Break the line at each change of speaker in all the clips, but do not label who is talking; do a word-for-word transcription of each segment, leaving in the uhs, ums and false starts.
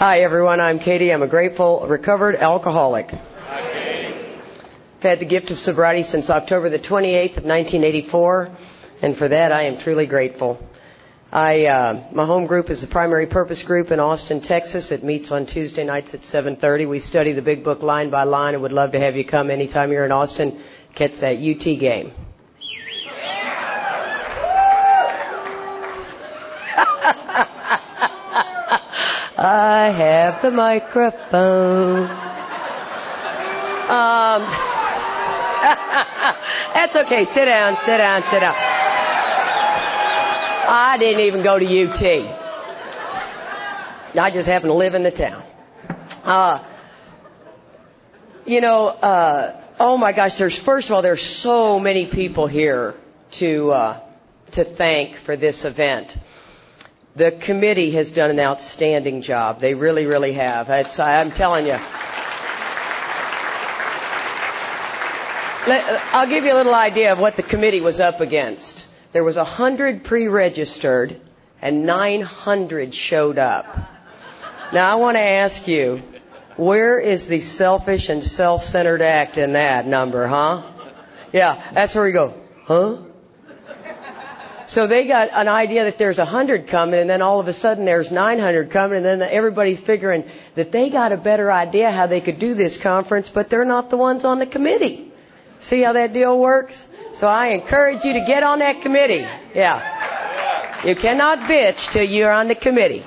Hi, everyone. I'm Katie. I'm a grateful, recovered alcoholic. Hi, Katie. I've had the gift of sobriety since October the twenty-eighth of nineteen eighty-four, and for that I am truly grateful. I, uh, my home group is the Primary Purpose Group in Austin, Texas. It meets on Tuesday nights at seven thirty. We study the Big Book line by line and would love to have you come anytime you're in Austin. Catch that U T game. I have the microphone. Um, that's okay. Sit down, sit down, sit down. I didn't even go to U T. I just happen to live in the town. Uh, you know, uh, oh my gosh, there's, first of all, there's so many people here to, uh, to thank for this event. The committee has done an outstanding job. They really, really have. It's, I'm telling you. I'll give you a little idea of what the committee was up against. There was one hundred pre-registered and nine hundred showed up. Now, I want to ask you, where is the selfish and self-centered act in that number, huh? Yeah, that's where we go, huh? So they got an idea that there's one hundred coming, and then all of a sudden there's nine hundred coming, and then everybody's figuring that they got a better idea how they could do this conference, but they're not the ones on the committee. See how that deal works? So I encourage you to get on that committee. Yeah. You cannot bitch till you're on the committee.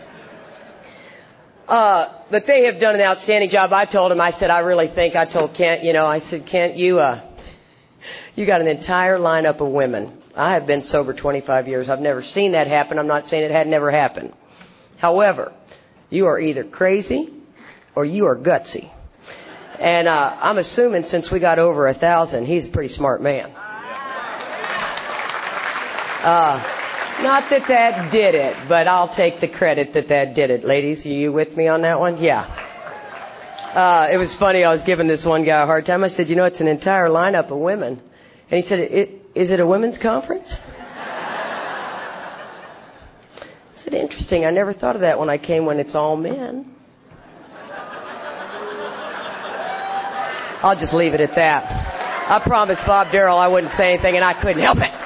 Uh, but they have done an outstanding job. I told them, I said, I really think, I told Kent, you know, I said, Kent, you, uh, you got an entire lineup of women. I have been sober twenty-five years. I've never seen that happen. I'm not saying it had never happened. However, you are either crazy or you are gutsy. And uh, I'm assuming since we got over a thousand, he's a pretty smart man. Uh, not that that did it, but I'll take the credit that that did it. Ladies, are you with me on that one? Yeah. Uh, it was funny. I was giving this one guy a hard time. I said, you know, it's an entire lineup of women. And he said, it, is it a women's conference? I said, interesting. I never thought of that when I came when it's all men. I'll just leave it at that. I promised Bob Darrell I wouldn't say anything, and I couldn't help it.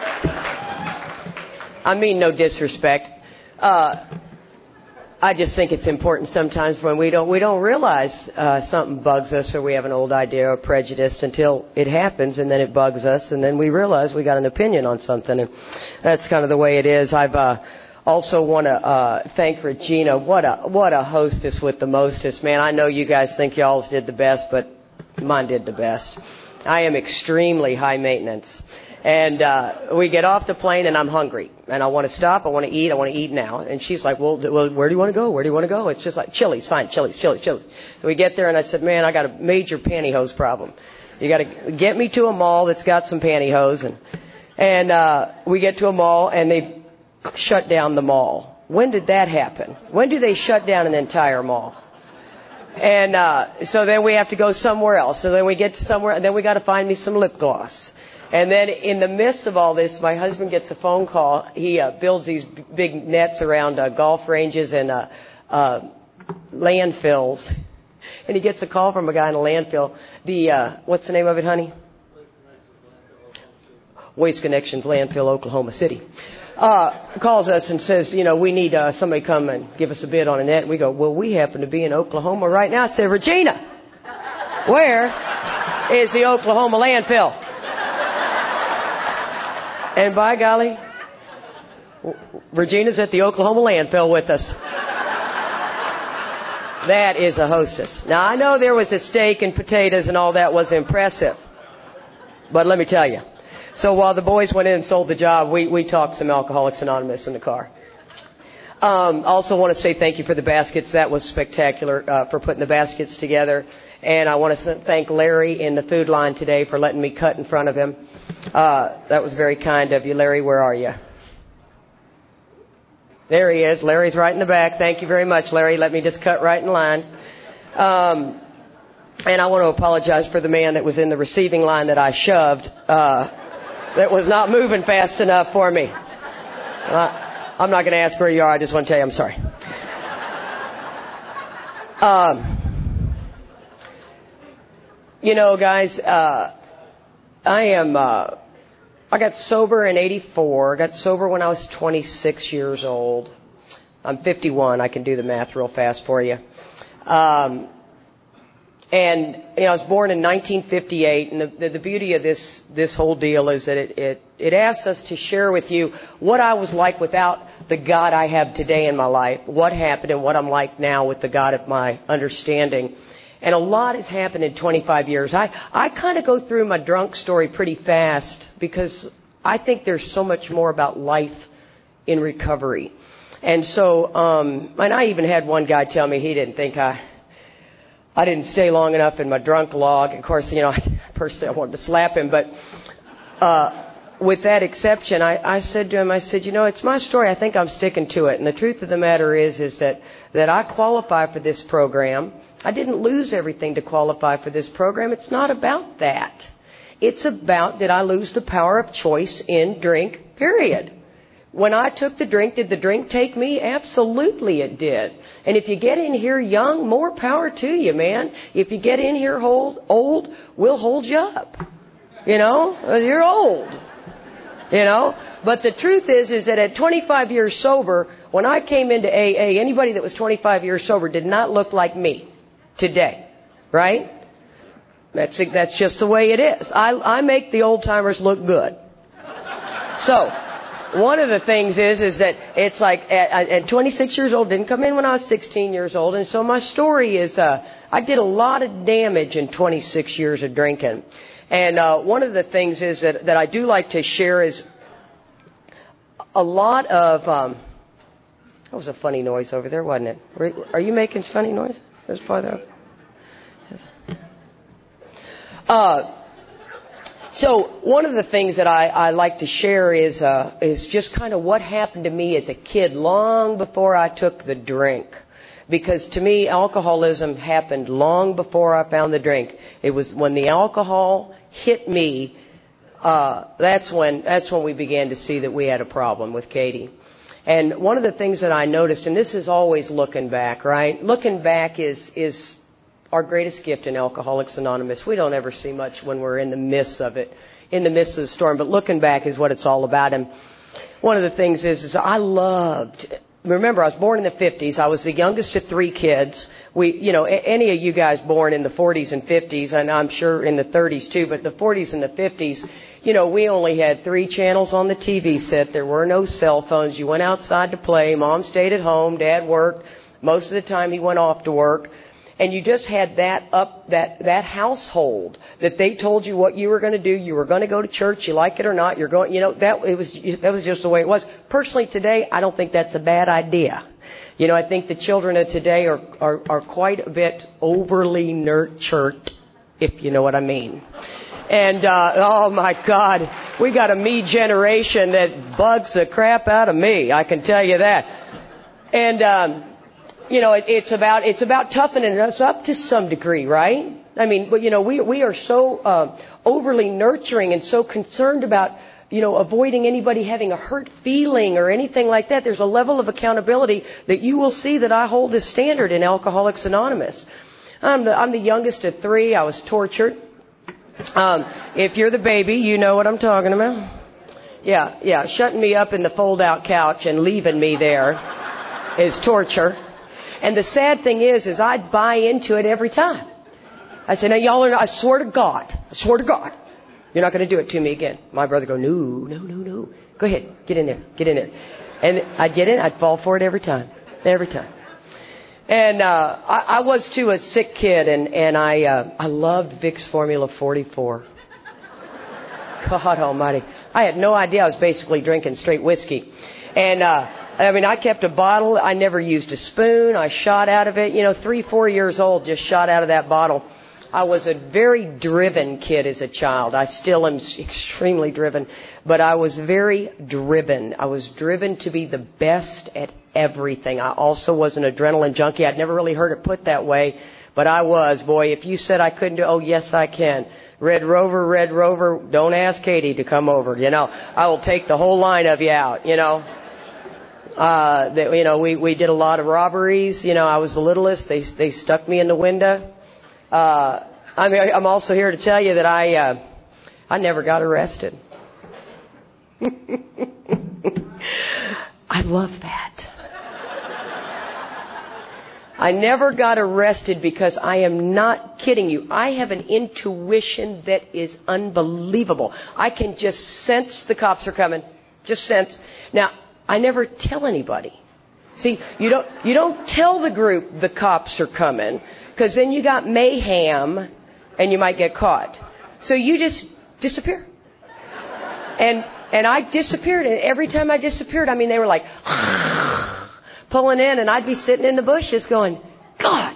I mean no disrespect. Uh, I just think it's important sometimes when we don't we don't realize uh, something bugs us or we have an old idea or prejudice until it happens, and then it bugs us, and then we realize we got an opinion on something, and that's kind of the way it is. I've uh, also want to uh, thank Regina. What a what a hostess with the mostest, man. I know you guys think y'all's did the best, but mine did the best. I am extremely high maintenance. And uh we get off the plane, and I'm hungry. And I want to stop. I want to eat. I want to eat now. And she's like, well, well, where do you want to go? Where do you want to go? It's just like, Chili's, fine, Chili's, Chili's, Chili's. So we get there, and I said, man, I got a major pantyhose problem. You got to get me to a mall that's got some pantyhose. And, and uh we get to a mall, and they've shut down the mall. When did that happen? When do they shut down an entire mall? And uh so then we have to go somewhere else. So then we get to somewhere, and then we got to find me some lip gloss. And then in the midst of all this, my husband gets a phone call. He uh, builds these big nets around uh, golf ranges and uh, uh, landfills. And he gets a call from a guy in a landfill. The uh, what's the name of it, honey? Waste Connections Landfill, Oklahoma City. Uh, calls us and says, you know, we need uh, somebody come and give us a bid on a net. And we go, well, we happen to be in Oklahoma right now. I said, Regina, where is the Oklahoma landfill? And by golly, Regina's at the Oklahoma landfill with us. That is a hostess. Now, I know there was a steak and potatoes and all that was impressive. But let me tell you. So while the boys went in and sold the job, we, we talked some Alcoholics Anonymous in the car. Um, also want to say thank you for the baskets. That was spectacular, uh, for putting the baskets together. And I want to thank Larry in the food line today for letting me cut in front of him. Uh, that was very kind of you. Larry, where are you? There he is. Larry's right in the back. Thank you very much, Larry. Let me just cut right in line. Um, and I want to apologize for the man that was in the receiving line that I shoved, uh, that was not moving fast enough for me. Uh, I'm not going to ask where you are. I just want to tell you I'm sorry. Um, you know, guys, uh, I am, uh, I got sober in eighty-four. Got sober when I was twenty-six years old. I'm fifty-one. I can do the math real fast for you. Um, and, you know, I was born in nineteen fifty-eight, and the, the, the beauty of this, this whole deal is that it, it, it asks us to share with you what I was like without the God I have today in my life, what happened and what I'm like now with the God of my understanding. And a lot has happened in twenty-five years. I, I kind of go through my drunk story pretty fast because I think there's so much more about life in recovery. And so, um, and I even had one guy tell me he didn't think I, I didn't stay long enough in my drunk log. Of course, you know, I, personally I wanted to slap him, but, uh, with that exception, I, I said to him, I said, you know, it's my story. I think I'm sticking to it. And the truth of the matter is, is that, that I qualify for this program. I didn't lose everything to qualify for this program. It's not about that. It's about, did I lose the power of choice in drink, period. When I took the drink, did the drink take me? Absolutely it did. And if you get in here young, more power to you, man. If you get in here old, old, we'll hold you up. You know, you're old. You know, but the truth is, is that at twenty-five years sober, when I came into A A, anybody that was twenty-five years sober did not look like me today, right? That's that's just the way it is. I, I make the old timers look good. So, one of the things is, is that it's like at, at twenty-six years old, didn't come in when I was sixteen years old, and so my story is, uh, I did a lot of damage in twenty-six years of drinking. And uh, one of the things is that, that I do like to share is a lot of, um, that was a funny noise over there, wasn't it? Were, are you making funny noise? There's farther up. Uh, so one of the things that I, I like to share is, uh, is just kind of what happened to me as a kid long before I took the drink. Because to me, alcoholism happened long before I found the drink. It was when the alcohol hit me, uh, that's when, that's when we began to see that we had a problem with Katie. And one of the things that I noticed, and this is always looking back, right? Looking back is, is our greatest gift in Alcoholics Anonymous. We don't ever see much when we're in the midst of it, in the midst of the storm, but looking back is what it's all about. And one of the things is, is I loved, remember, I was born in the fifties. I was the youngest of three kids. We, you know, any of you guys born in the forties and fifties, and I'm sure in the thirties too, but the forties and the fifties, you know, we only had three channels on the T V set. There were no cell phones. You went outside to play. Mom stayed at home. Dad worked. Most of the time he went off to work. And you just had that up, that, that household that they told you what you were going to do. You were going to go to church, you like it or not. You're going, you know, that, it was, that was just the way it was. Personally today, I don't think that's a bad idea. You know, I think the children of today are, are, are quite a bit overly nurtured, if you know what I mean. And, uh, oh my God, we got a me generation that bugs the crap out of me. I can tell you that. And, um, you know, it, it's about, it's about toughening us up to some degree, right? I mean, but you know, we, we are so, uh, overly nurturing and so concerned about, you know, avoiding anybody having a hurt feeling or anything like that. There's a level of accountability that you will see that I hold as standard in Alcoholics Anonymous. I'm the, I'm the youngest of three. I was tortured. Um, if you're the baby, you know what I'm talking about. Yeah, yeah. Shutting me up in the fold-out couch and leaving me there is torture. And the sad thing is, is I'd buy into it every time. I say, now y'all are not, I swear to God, I swear to God, you're not going to do it to me again. My brother go, no, no, no, no. Go ahead, get in there, get in there. And I'd get in, I'd fall for it every time, every time. And uh, I, I was too a sick kid, and and I uh, I loved Vicks Formula forty-four. God Almighty, I had no idea I was basically drinking straight whiskey, and. uh I mean, I kept a bottle. I never used a spoon. I shot out of it. You know, three, four years old, just shot out of that bottle. I was a very driven kid as a child. I still am extremely driven, but I was very driven. I was driven to be the best at everything. I also was an adrenaline junkie. I'd never really heard it put that way, but I was. Boy, if you said I couldn't do, oh, yes, I can. Red Rover, Red Rover, don't ask Katie to come over. You know, I will take the whole line of you out, you know. Uh, that, you know, we, we did a lot of robberies. You know, I was the littlest. They, they stuck me in the window. Uh, I mean, I'm also here to tell you that I, uh, I never got arrested. I love that. I never got arrested because I am not kidding you. I have an intuition that is unbelievable. I can just sense the cops are coming. Just sense. Now, I never tell anybody. See, you don't, you don't tell the group the cops are coming, because then you got mayhem and you might get caught. So you just disappear. And, and I disappeared, and every time I disappeared, I mean, they were like, pulling in, and I'd be sitting in the bushes going, God,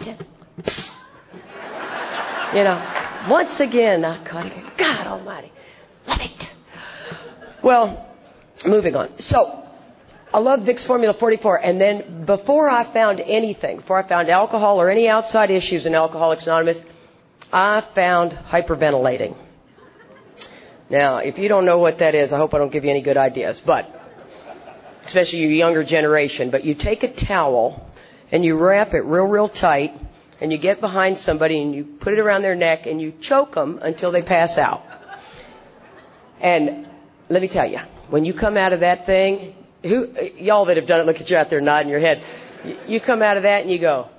you know, once again, I caught again. God almighty. Love it. Well, moving on. So, I love Vicks Formula forty-four, and then before I found anything, before I found alcohol or any outside issues in Alcoholics Anonymous, I found hyperventilating. Now, if you don't know what that is, I hope I don't give you any good ideas, but especially you younger generation, but you take a towel and you wrap it real, real tight, and you get behind somebody and you put it around their neck and you choke them until they pass out. And let me tell you, when you come out of that thing, who, y'all that have done it, look at you out there nodding your head. You come out of that and you go,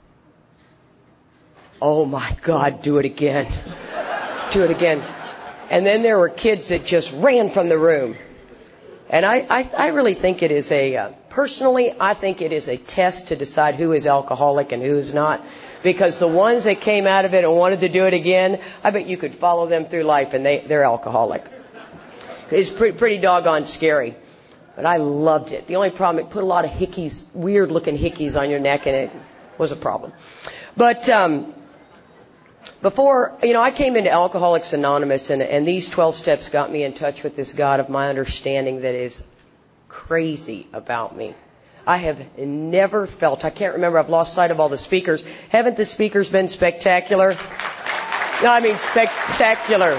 oh my God, do it again. Do it again. And then there were kids that just ran from the room. And I, I, I really think it is a, uh, personally, I think it is a test to decide who is alcoholic and who is not. Because the ones that came out of it and wanted to do it again, I bet you could follow them through life and they, they're alcoholic. It's pretty, pretty doggone scary. But I loved it. The only problem, it put a lot of hickeys, weird looking hickeys on your neck, and it was a problem. But, um, before, you know, I came into Alcoholics Anonymous, and, and these twelve steps got me in touch with this God of my understanding that is crazy about me. I have never felt, I can't remember, I've lost sight of all the speakers. Haven't the speakers been spectacular? No, I mean spectacular.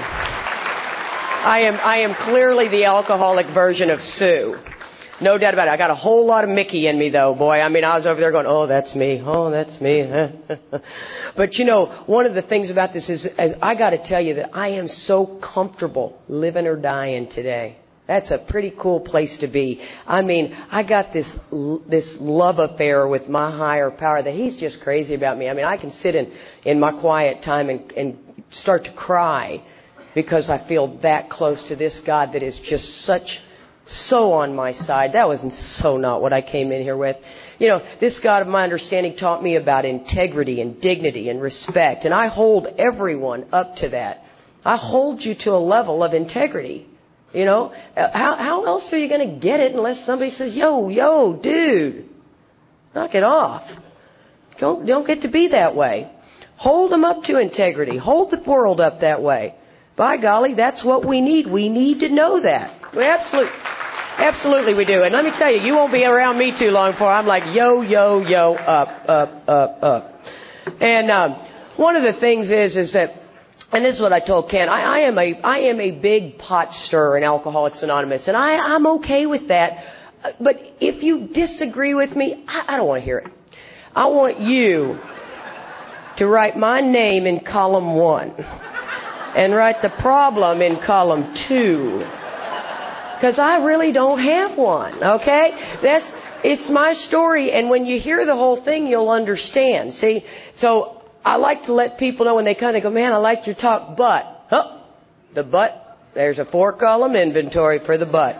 I am, I am clearly the alcoholic version of Sue. No doubt about it. I got a whole lot of Mickey in me, though, boy. I mean, I was over there going, oh, that's me. Oh, that's me. But, you know, one of the things about this is, is I got to tell you that I am so comfortable living or dying today. That's a pretty cool place to be. I mean, I got this this love affair with my higher power that he's just crazy about me. I mean, I can sit in, in my quiet time and, and start to cry because I feel that close to this God that is just such... so on my side. That was so not what I came in here with. You know, this God of my understanding taught me about integrity and dignity and respect. And I hold everyone up to that. I hold you to a level of integrity. You know, how, how else are you going to get it unless somebody says, yo, yo, dude, knock it off. Don't, don't get to be that way. Hold them up to integrity. Hold the world up that way. By golly, that's what we need. We need to know that. We absolutely... Absolutely we do. And let me tell you, you won't be around me too long before I'm like, yo, yo, yo, up, up, up, up. And um, one of the things is, is that, and this is what I told Ken, I, I am a, I am a big pot stirrer in Alcoholics Anonymous, and I, I'm okay with that. But if you disagree with me, I, I don't want to hear it. I want you to write my name in column one and write the problem in column two. Because I really don't have one, okay? That's, it's my story, and when you hear the whole thing, you'll understand. See, so I like to let people know when they come, they go, man, I liked your talk, but, oh, the but, there's a four-column inventory for the but.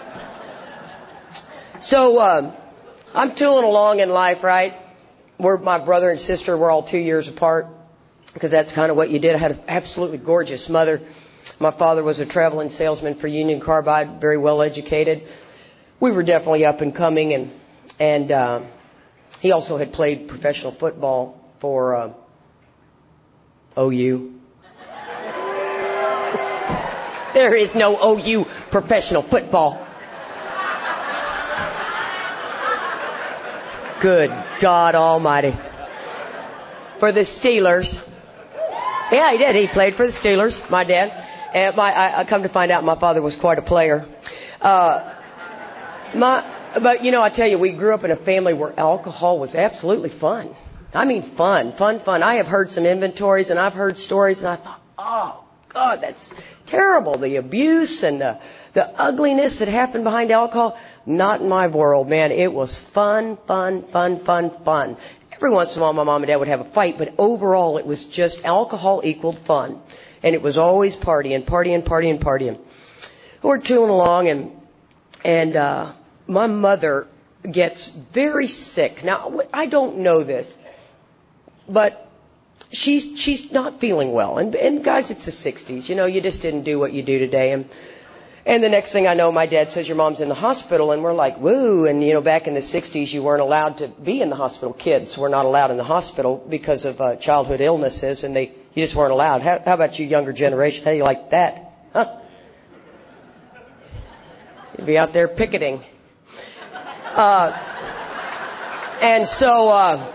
So, um, I'm tooling along in life, right? We're, my brother and sister were all two years apart, because that's kind of what you did. I had an absolutely gorgeous mother. My father was a traveling salesman for Union Carbide, very well educated. We were definitely up and coming, and and uh, he also had played professional football for uh, O U. There is no O U professional football. Good God Almighty. For the Steelers. Yeah, he did. He played for the Steelers, my dad. And my, I, I come to find out my father was quite a player. Uh, my, But, you know, I tell you, we grew up in a family where alcohol was absolutely fun. I mean, fun, fun, fun. I have heard some inventories and I've heard stories and I thought, oh, God, that's terrible. The abuse and the, the ugliness that happened behind alcohol. Not in my world, man. It was fun, fun, fun, fun, fun. Every once in a while, my mom and dad would have a fight, but overall, it was just alcohol equaled fun. And it was always partying, partying, partying, partying. We're tooling along and, and, uh, my mother gets very sick. Now, I don't know this, but she's, she's not feeling well. And, and guys, it's the sixties. You know, you just didn't do what you do today. And, and the next thing I know, my dad says, your mom's in the hospital. And we're like, woo. And, you know, back in the sixties, you weren't allowed to be in the hospital. Kids were not allowed in the hospital because of uh, childhood illnesses. And they, you just weren't allowed. How, how about you younger generation? How do you like that? Huh? You'd be out there picketing. Uh, and so, uh,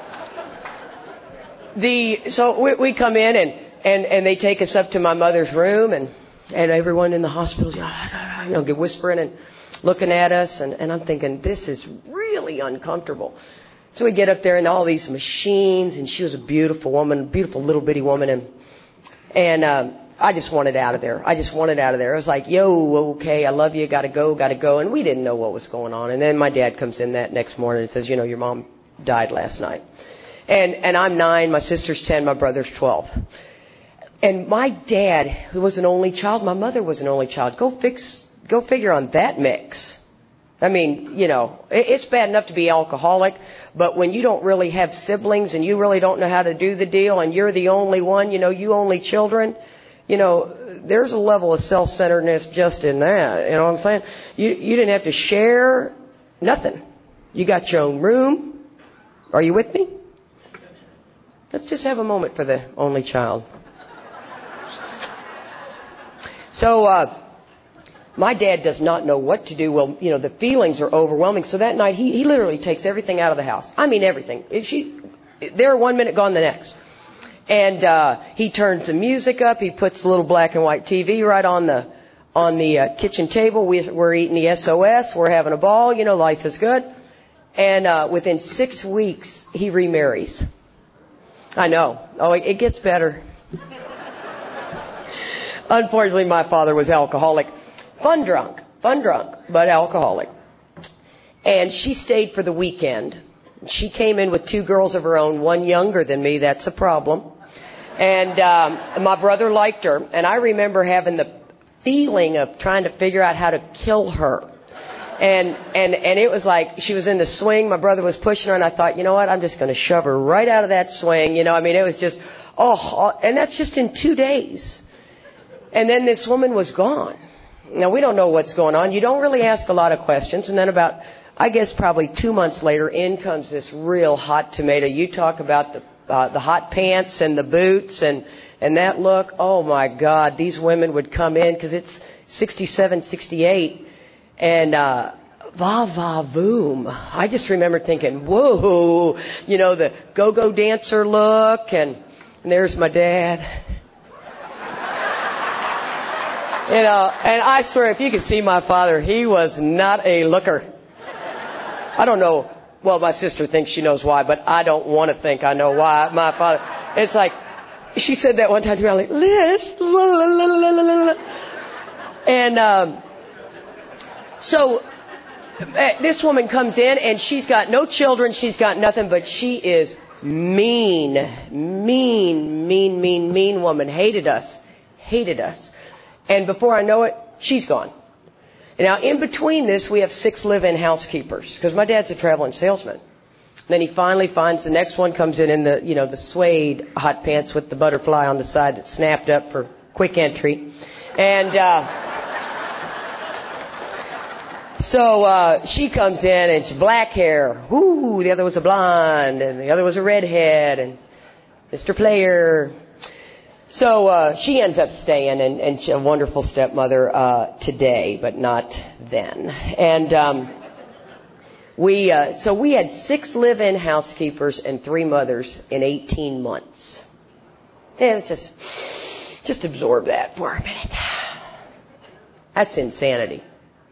the, so we, we come in and, and, and they take us up to my mother's room and, and everyone in the hospital, you know, get whispering and looking at us. And, and I'm thinking, this is really uncomfortable. So we get up there and all these machines and she was a beautiful woman, beautiful little bitty woman. And, and, um, I just wanted out of there. I just wanted out of there. I was like, yo, okay, I love you, gotta go, gotta go. And we didn't know what was going on. And then my dad comes in that next morning and says, you know, your mom died last night. And, and I'm nine, my sister's ten, my brother's twelve. And my dad, who was an only child, my mother was an only child. Go fix, go figure on that mix. I mean, you know, it's bad enough to be alcoholic, but when you don't really have siblings and you really don't know how to do the deal and you're the only one, you know, you only children, you know, there's a level of self-centeredness just in that. You know what I'm saying? You, you didn't have to share nothing. You got your own room. Are you with me? Let's just have a moment for the only child. So, uh, my dad does not know what to do. Well, you know, the feelings are overwhelming. So that night, he, he literally takes everything out of the house. I mean, everything. If she, they're one minute, gone the next. And, uh, he turns the music up. He puts the little black and white T V right on the, on the uh, kitchen table. We, we're eating the S O S. We're having a ball. You know, life is good. And, uh, within six weeks, he remarries. I know. Oh, it, it gets better. Unfortunately, my father was alcoholic. Fun drunk. Fun drunk, but alcoholic. And she stayed for the weekend. She came in with two girls of her own, one younger than me. That's a problem. And um, my brother liked her. And I remember having the feeling of trying to figure out how to kill her. And and and it was like she was in the swing. My brother was pushing her, and I thought, you know what? I'm just going to shove her right out of that swing. You know, I mean, it was just, oh, and that's just in two days. And then this woman was gone. Now, we don't know what's going on. You don't really ask a lot of questions. And then about, I guess probably two months later, in comes this real hot tomato. You talk about the uh, the hot pants and the boots and, and that look. Oh, my God. These women would come in because it's sixty-seven, sixty-eight. And uh va va voom. I just remember thinking, whoa, you know, the go-go dancer look. And, and there's my dad. You know, and I swear, if you could see my father, he was not a looker. I don't know. Well, my sister thinks she knows why, but I don't want to think I know why. My father, it's like, she said that one time to me, I'm like, Liz, la, la, la, la, la, la. And, um, so, this woman comes in and she's got no children, she's got nothing, but she is mean, mean, mean, mean, mean woman. Hated us, hated us. And before I know it, she's gone. Now, in between this, we have six live-in housekeepers, because my dad's a traveling salesman. Then he finally finds the next one comes in in the, you know, the suede hot pants with the butterfly on the side that's snapped up for quick entry. And, uh, so, uh, she comes in and she's black hair. Ooh, the other was a blonde and the other was a redhead and Mister Player. So, uh, she ends up staying and, and she's a wonderful stepmother, uh, today, but not then. And, um, we, uh, so we had six live-in housekeepers and three mothers in eighteen months. Yeah, it's just, just absorb that for a minute. That's insanity.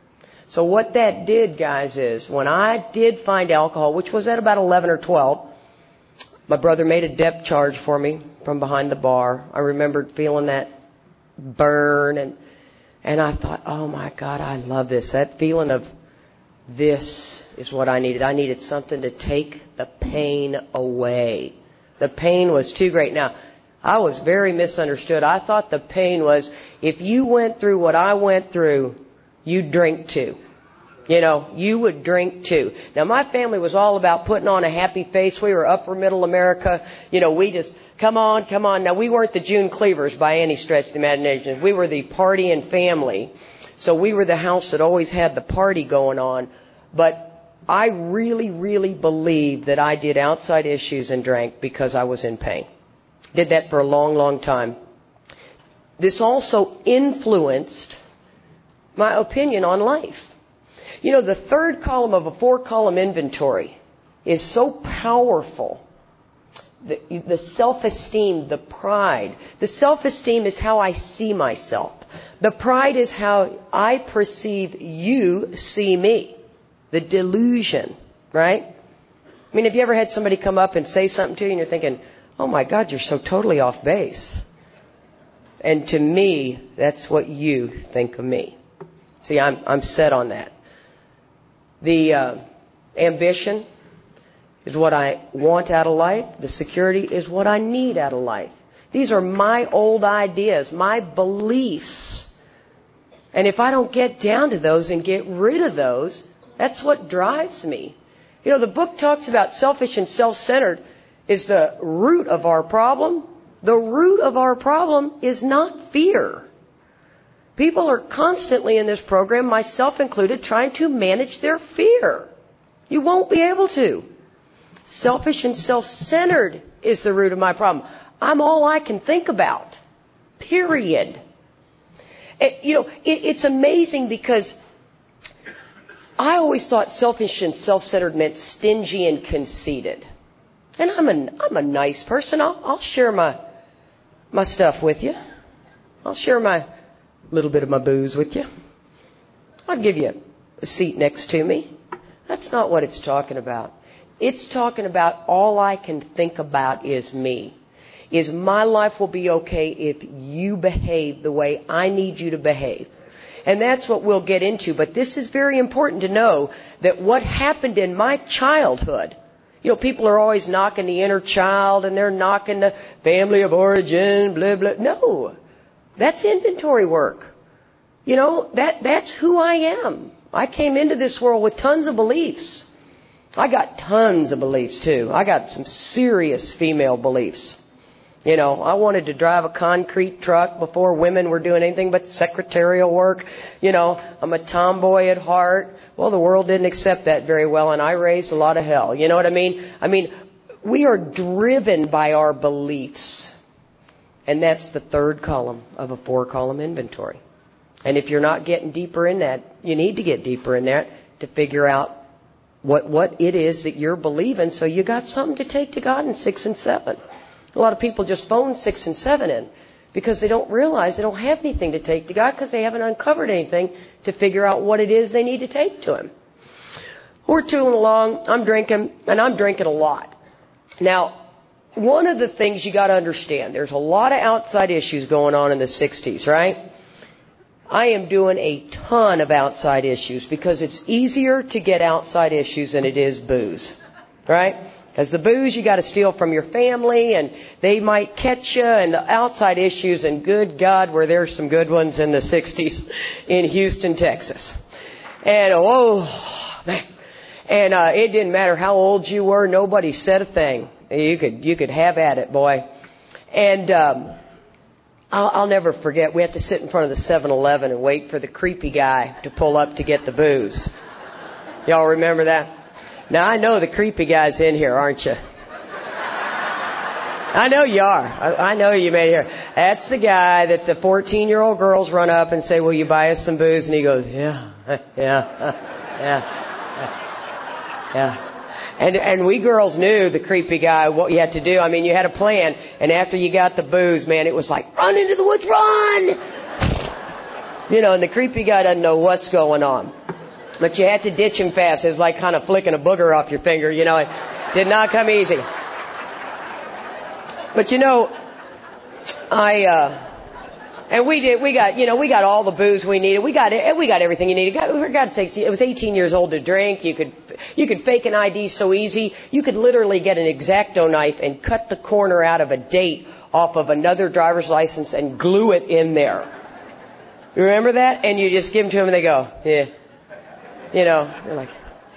So what that did, guys, is when I did find alcohol, which was at about eleven or twelve, my brother made a depth charge for me from behind the bar. I remembered feeling that burn, and and I thought, oh my God, I love this. That feeling of this is what I needed. I needed something to take the pain away. The pain was too great. Now, I was very misunderstood. I thought the pain was if you went through what I went through, you'd drink too. You know, you would drink too. Now, my family was all about putting on a happy face. We were upper middle America. You know, we just, come on, come on. Now, we weren't the June Cleavers by any stretch of the imagination. We were the partying family. So we were the house that always had the party going on. But I really, really believe that I did outside issues and drank because I was in pain. Did that for a long, long time. This also influenced my opinion on life. You know, the third column of a four-column inventory is so powerful. The, the self-esteem, the pride. The self-esteem is how I see myself. The pride is how I perceive you see me. The delusion, right? I mean, have you ever had somebody come up and say something to you and you're thinking, oh my God, you're so totally off base. And to me, that's what you think of me. See, I'm, I'm set on that. The uh, ambition is what I want out of life. The security is what I need out of life. These are my old ideas, my beliefs. And if I don't get down to those and get rid of those, that's what drives me. You know, the book talks about selfish and self-centered is the root of our problem. The root of our problem is not fear. People are constantly in this program, myself included, trying to manage their fear. You won't be able to. Selfish and self-centered is the root of my problem. I'm all I can think about. Period. It, you know, it, it's amazing because I always thought selfish and self-centered meant stingy and conceited. And I'm a, I'm a nice person. I'll, I'll share my, my stuff with you. I'll share my little bit of my booze with you. I'll give you a seat next to me. That's not what it's talking about. It's talking about all I can think about is me. Is my life will be okay if you behave the way I need you to behave. And that's what we'll get into. But this is very important to know that what happened in my childhood, you know, people are always knocking the inner child and they're knocking the family of origin, blah, blah. No, that's inventory work. You know, that that's who I am. I came into this world with tons of beliefs. I got tons of beliefs, too. I got some serious female beliefs. You know, I wanted to drive a concrete truck before women were doing anything but secretarial work. You know, I'm a tomboy at heart. Well, the world didn't accept that very well, and I raised a lot of hell. You know what I mean? I mean, we are driven by our beliefs. And that's the third column of a four-column inventory. And if you're not getting deeper in that, you need to get deeper in that to figure out what, what it is that you're believing so you got something to take to God in six and seven. A lot of people just phone six and seven in because they don't realize they don't have anything to take to God because they haven't uncovered anything to figure out what it is they need to take to Him. We're tooling along. I'm drinking, and I'm drinking a lot. Now, one of the things you got to understand, there's a lot of outside issues going on in the sixties, right? I am doing a ton of outside issues because it's easier to get outside issues than it is booze, right? Because the booze you got to steal from your family, and they might catch you, and the outside issues, and good God, were there some good ones in the sixties in Houston, Texas. And oh man, and uh, it didn't matter how old you were, nobody said a thing. You could you could have at it, boy. And um, I'll, I'll never forget. We had to sit in front of the seven eleven and wait for the creepy guy to pull up to get the booze. Y'all remember that? Now, I know the creepy guy's in here, aren't you? I know you are. I, I know you made it here. That's the guy that the fourteen-year-old girls run up and say, will you buy us some booze? And he goes, yeah, yeah, yeah, yeah. And, and we girls knew the creepy guy, what you had to do. I mean, you had a plan. And after you got the booze, man, it was like, run into the woods, run! You know, and the creepy guy doesn't know what's going on. But you had to ditch him fast. It was like kind of flicking a booger off your finger. You know, it did not come easy. But you know, I, uh, and we did, we got, you know, we got all the booze we needed. We got, we got everything you needed. For God's sakes, it was eighteen years old to drink. You could, you could fake an I D so easy. You could literally get an X-Acto knife and cut the corner out of a date off of another driver's license and glue it in there. You remember that? And you just give them to them and they go, yeah. You know, they're like.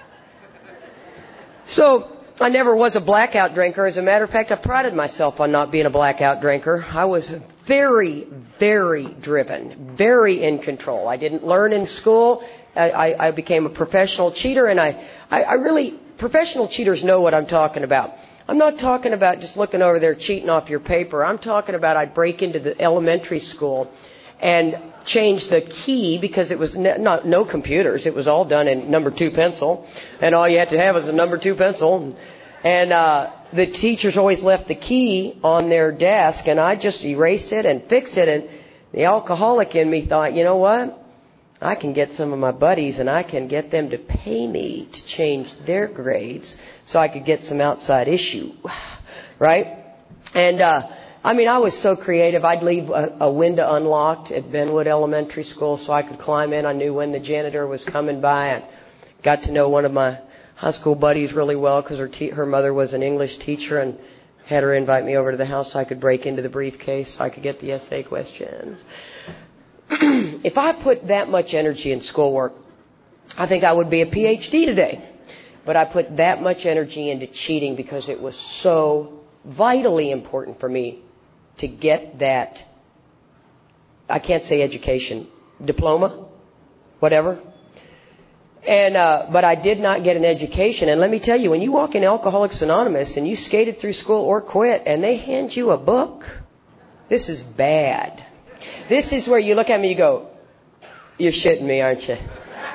So, I never was a blackout drinker. As a matter of fact, I prided myself on not being a blackout drinker. I was very, very driven, very in control. I didn't learn in school. I, I, I became a professional cheater, and I, I, I really, professional cheaters know what I'm talking about. I'm not talking about just looking over there cheating off your paper. I'm talking about I'd break into the elementary school and change the key because it was ne- not no computers. It was all done in number two pencil, and all you had to have was a number two pencil. And uh, the teachers always left the key on their desk, and I just erase it and fix it. And the alcoholic in me thought, you know what? I can get some of my buddies, and I can get them to pay me to change their grades so I could get some outside issue, right? And uh, I mean, I was so creative. I'd leave a, a window unlocked at Benwood Elementary School so I could climb in. I knew when the janitor was coming by. I got to know one of my high school buddies really well because her, te- her mother was an English teacher and had her invite me over to the house so I could break into the briefcase so I could get the essay questions. If I put that much energy in schoolwork, I think I would be a P H D today. But I put that much energy into cheating because it was so vitally important for me to get that, I can't say education, diploma, whatever. And, uh, but I did not get an education. And let me tell you, when you walk in Alcoholics Anonymous and you skated through school or quit and they hand you a book, this is bad. This is where you look at me and you go, you're shitting me, aren't you?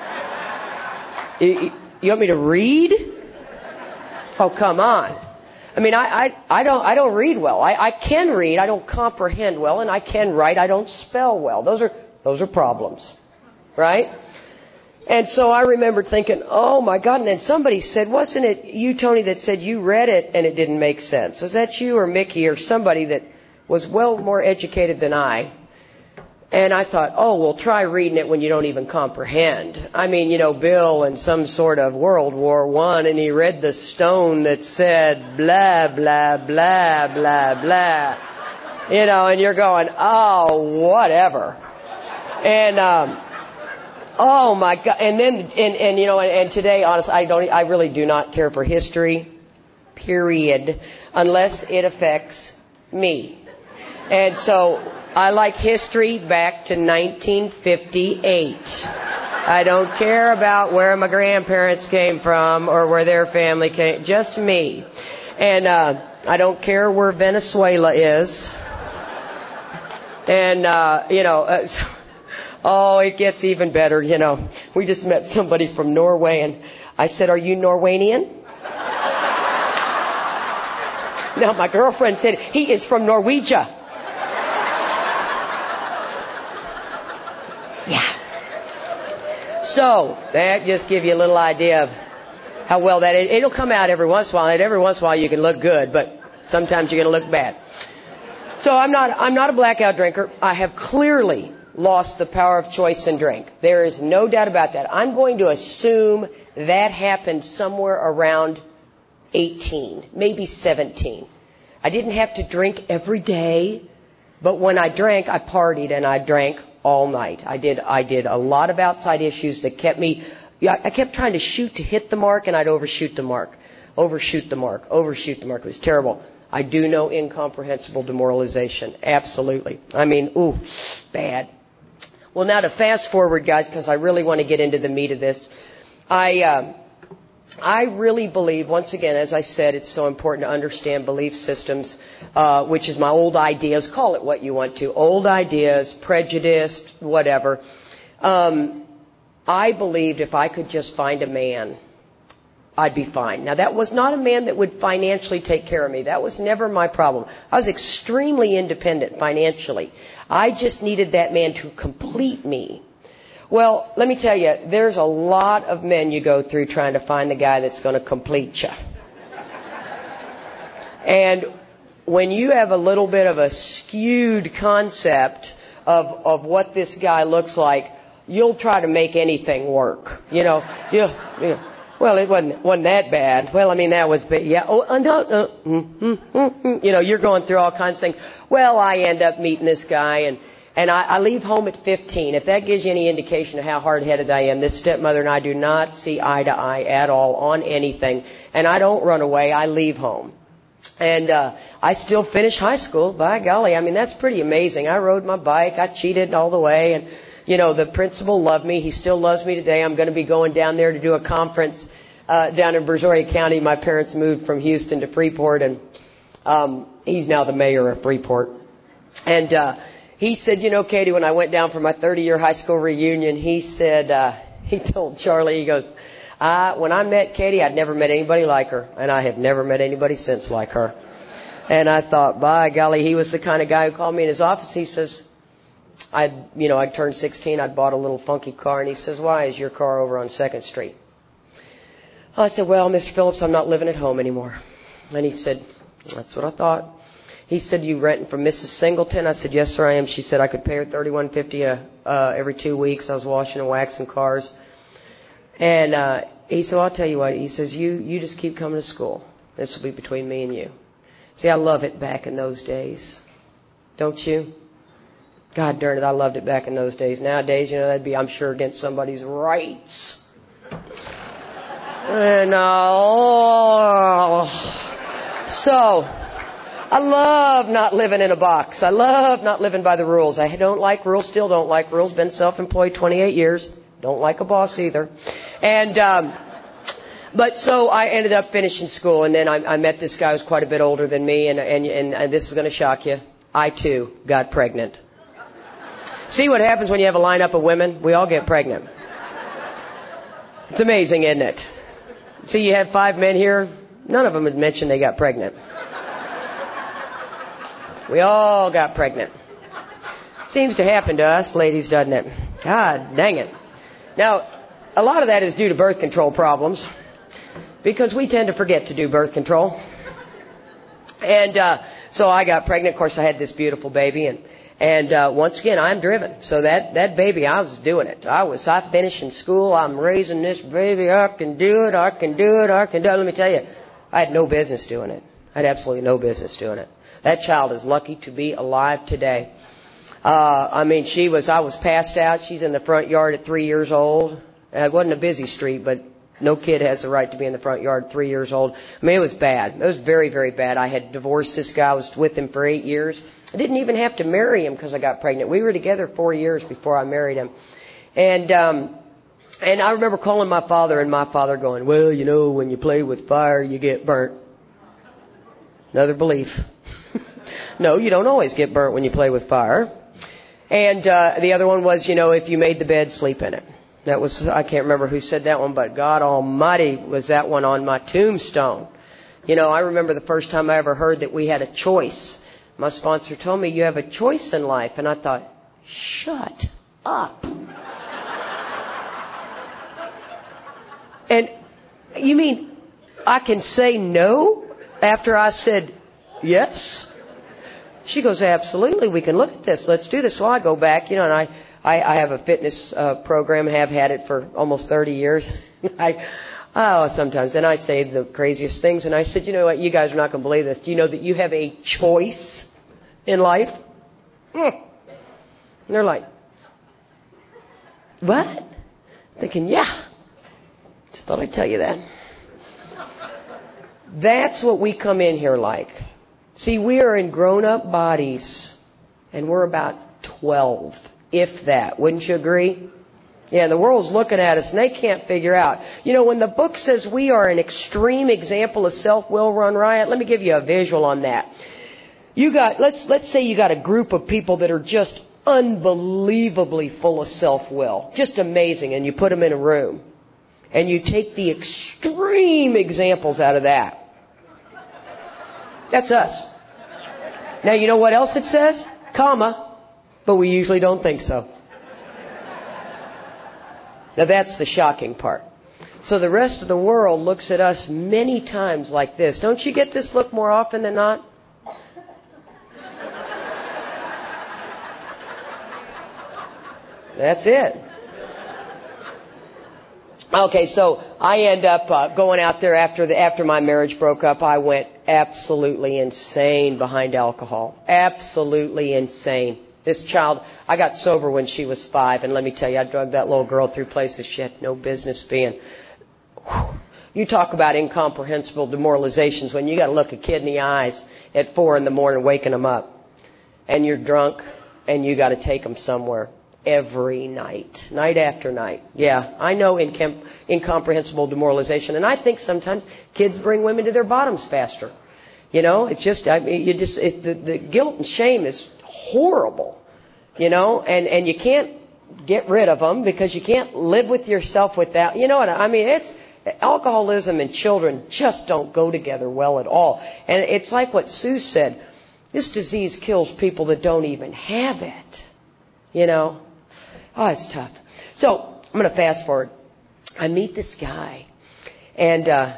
You, you want me to read? Oh, come on. I mean, I, I, I don't, I don't read well. I, I can read. I don't comprehend well, and I can write. I don't spell well. Those are, those are problems, right? And so I remember thinking, oh my God. And then somebody said, wasn't it you, Tony, that said you read it and it didn't make sense? Was that you or Mickey or somebody that was well more educated than I? And I thought, oh, well, try reading it when you don't even comprehend. I mean, you know, Bill in some sort of World War One, and he read the stone that said blah, blah, blah, blah, blah. You know, and you're going, oh, whatever. And, um, oh my God. And then, and, and you know, and, and today, honestly, I don't, I really do not care for history, period, unless it affects me. And so, I like history back to nineteen fifty-eight. I don't care about where my grandparents came from or where their family came, just me. And uh, I don't care where Venezuela is. And, uh, you know, uh, so, oh, it gets even better, you know. We just met somebody from Norway, and I said, are you Norwegian? Now, my girlfriend said, he is from Norwegia. Yeah. So, that just give you a little idea of how well that, it, it'll come out every once in a while, and every once in a while you can look good, but sometimes you're going to look bad. So I'm not, I'm not a blackout drinker. I have clearly lost the power of choice and drink. There is no doubt about that. I'm going to assume that happened somewhere around eighteen, maybe seventeen. I didn't have to drink every day, but when I drank, I partied and I drank all night. I did, I did a lot of outside issues that kept me, I kept trying to shoot to hit the mark and I'd overshoot the mark, overshoot the mark, overshoot the mark. It was terrible. I do know incomprehensible demoralization. Absolutely. I mean, ooh, bad. Well, now to fast forward, guys, because I really want to get into the meat of this. I, uh, I really believe, once again, as I said, it's so important to understand belief systems, uh, which is my old ideas. Call it what you want to. Old ideas, prejudiced, whatever. Um, I believed if I could just find a man, I'd be fine. Now, that was not a man that would financially take care of me. That was never my problem. I was extremely independent financially. I just needed that man to complete me. Well, let me tell you, there's a lot of men you go through trying to find the guy that's going to complete you. And when you have a little bit of a skewed concept of, of what this guy looks like, you'll try to make anything work. You know, you, you know, well, it wasn't, wasn't that bad. Well, I mean, that was bad. Yeah. Oh, uh, no, uh, mm, mm, mm, mm. You know, you're going through all kinds of things. Well, I end up meeting this guy and, and I, I leave home at fifteen. If that gives you any indication of how hard-headed I am, this stepmother and I do not see eye to eye at all on anything. And I don't run away. I leave home. And, uh, I still finish high school. By golly, I mean, that's pretty amazing. I rode my bike. I cheated all the way. And, you know, the principal loved me. He still loves me today. I'm going to be going down there to do a conference, uh, down in Brazoria County. My parents moved from Houston to Freeport, and, um, he's now the mayor of Freeport. And, uh, he said, you know, Katie, when I went down for my thirty-year high school reunion, he said, uh, he told Charlie, he goes, uh, when I met Katie, I'd never met anybody like her, and I have never met anybody since like her. And I thought, by golly, he was the kind of guy who called me in his office. He says, I'd, you know, I'd turned sixteen, I'd bought a little funky car, and he says, why is your car over on second street? I said, well, Mister Phillips, I'm not living at home anymore. And he said, that's what I thought. He said, you renting from Missus Singleton? I said, yes, sir, I am. She said I could pay her thirty-one fifty uh, uh, every two weeks. I was washing and waxing cars. And uh, he said, well, I'll tell you what. He says, you, you just keep coming to school. This will be between me and you. See, I love it back in those days. Don't you? God darn it, I loved it back in those days. Nowadays, you know, that'd be, I'm sure, against somebody's rights. And, uh, so, I love not living in a box. I love not living by the rules. I don't like rules, still don't like rules. Been self-employed twenty-eight years. Don't like a boss either. And, um, but so I ended up finishing school, and then I, I met this guy who was quite a bit older than me, and, and, and, and this is going to shock you. I, too, got pregnant. See what happens when you have a lineup of women? We all get pregnant. It's amazing, isn't it? See, you had five men here. None of them had mentioned they got pregnant. We all got pregnant. Seems to happen to us, ladies, doesn't it? God dang it. Now, a lot of that is due to birth control problems, because we tend to forget to do birth control. And uh so I got pregnant. Of course, I had this beautiful baby, and and uh once again, I'm driven. So that that baby, I was doing it. I was I finished in school. I'm raising this baby. I can do it. I can do it. I can do it. Let me tell you, I had no business doing it. I had absolutely no business doing it. That child is lucky to be alive today. Uh I mean, she was. I was passed out. She's in the front yard at three years old. It wasn't a busy street, but no kid has the right to be in the front yard at three years old. I mean, it was bad. It was very, very bad. I had divorced this guy. I was with him for eight years. I didn't even have to marry him because I got pregnant. We were together four years before I married him. And, um, and I remember calling my father, and my father going, well, you know, when you play with fire, you get burnt. Another belief. No, you don't always get burnt when you play with fire. And, uh, the other one was, you know, if you made the bed, sleep in it. That was, I can't remember who said that one, but God Almighty was that one on my tombstone. You know, I remember the first time I ever heard that we had a choice. My sponsor told me, you have a choice in life. And I thought, shut up. And you mean I can say no after I said yes? She goes, absolutely, we can look at this. Let's do this. So I go back, you know, and I, I, I have a fitness uh, program, have had it for almost thirty years. I, oh, sometimes. And I say the craziest things. And I said, you know what, you guys are not going to believe this. Do you know that you have a choice in life? Mm. And they're like, what? Thinking, yeah. Just thought I'd tell you that. That's what we come in here like. See, we are in grown-up bodies, and we're about twelve, if that. Wouldn't you agree? Yeah, the world's looking at us, and they can't figure out. You know, when the book says we are an extreme example of self-will run riot, let me give you a visual on that. You got, let's, let's say you got a group of people that are just unbelievably full of self-will. Just amazing, and you put them in a room. And you take the extreme examples out of that. That's us. Now, you know what else it says? Comma. But we usually don't think so. Now that's the shocking part. So the rest of the world looks at us many times like this. Don't you get this look more often than not? That's it. Okay, so I end up uh, going out there after the after my marriage broke up. I went absolutely insane behind alcohol. Absolutely insane. This child, I got sober when she was five, and let me tell you, I drugged that little girl through places she had no business being. Whew. You talk about incomprehensible demoralizations when you got to look a kid in the eyes at four in the morning, waking them up, and you're drunk, and you got to take them somewhere. Every night, night after night. Yeah, I know incom- incomprehensible demoralization, and I think sometimes kids bring women to their bottoms faster. You know, it's just, I mean, you just, it, the, the guilt and shame is horrible. You know, and and you can't get rid of them because you can't live with yourself without. You know what I mean? It's alcoholism and children just don't go together well at all. And it's like what Sue said. This disease kills people that don't even have it. You know. Oh, it's tough. So I'm going to fast forward. I meet this guy, and uh,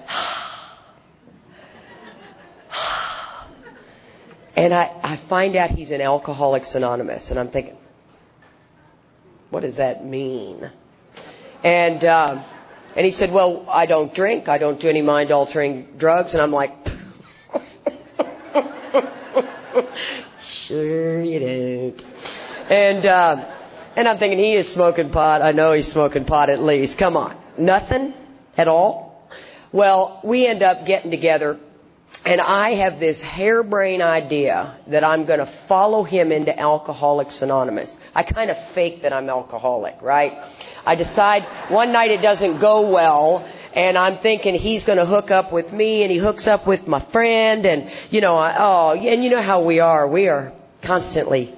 and I, I find out he's in Alcoholics Anonymous, and I'm thinking, what does that mean? And uh, and he said, well, I don't drink, I don't do any mind-altering drugs, and I'm like, sure you don't. And uh, And I'm thinking, he is smoking pot. I know he's smoking pot at least. Come on. Nothing at all? Well, we end up getting together, and I have this harebrained idea that I'm going to follow him into Alcoholics Anonymous. I kind of fake that I'm alcoholic, right? I decide one night it doesn't go well, and I'm thinking he's going to hook up with me, and he hooks up with my friend, and, you know, I, oh, and you know how we are. We are constantly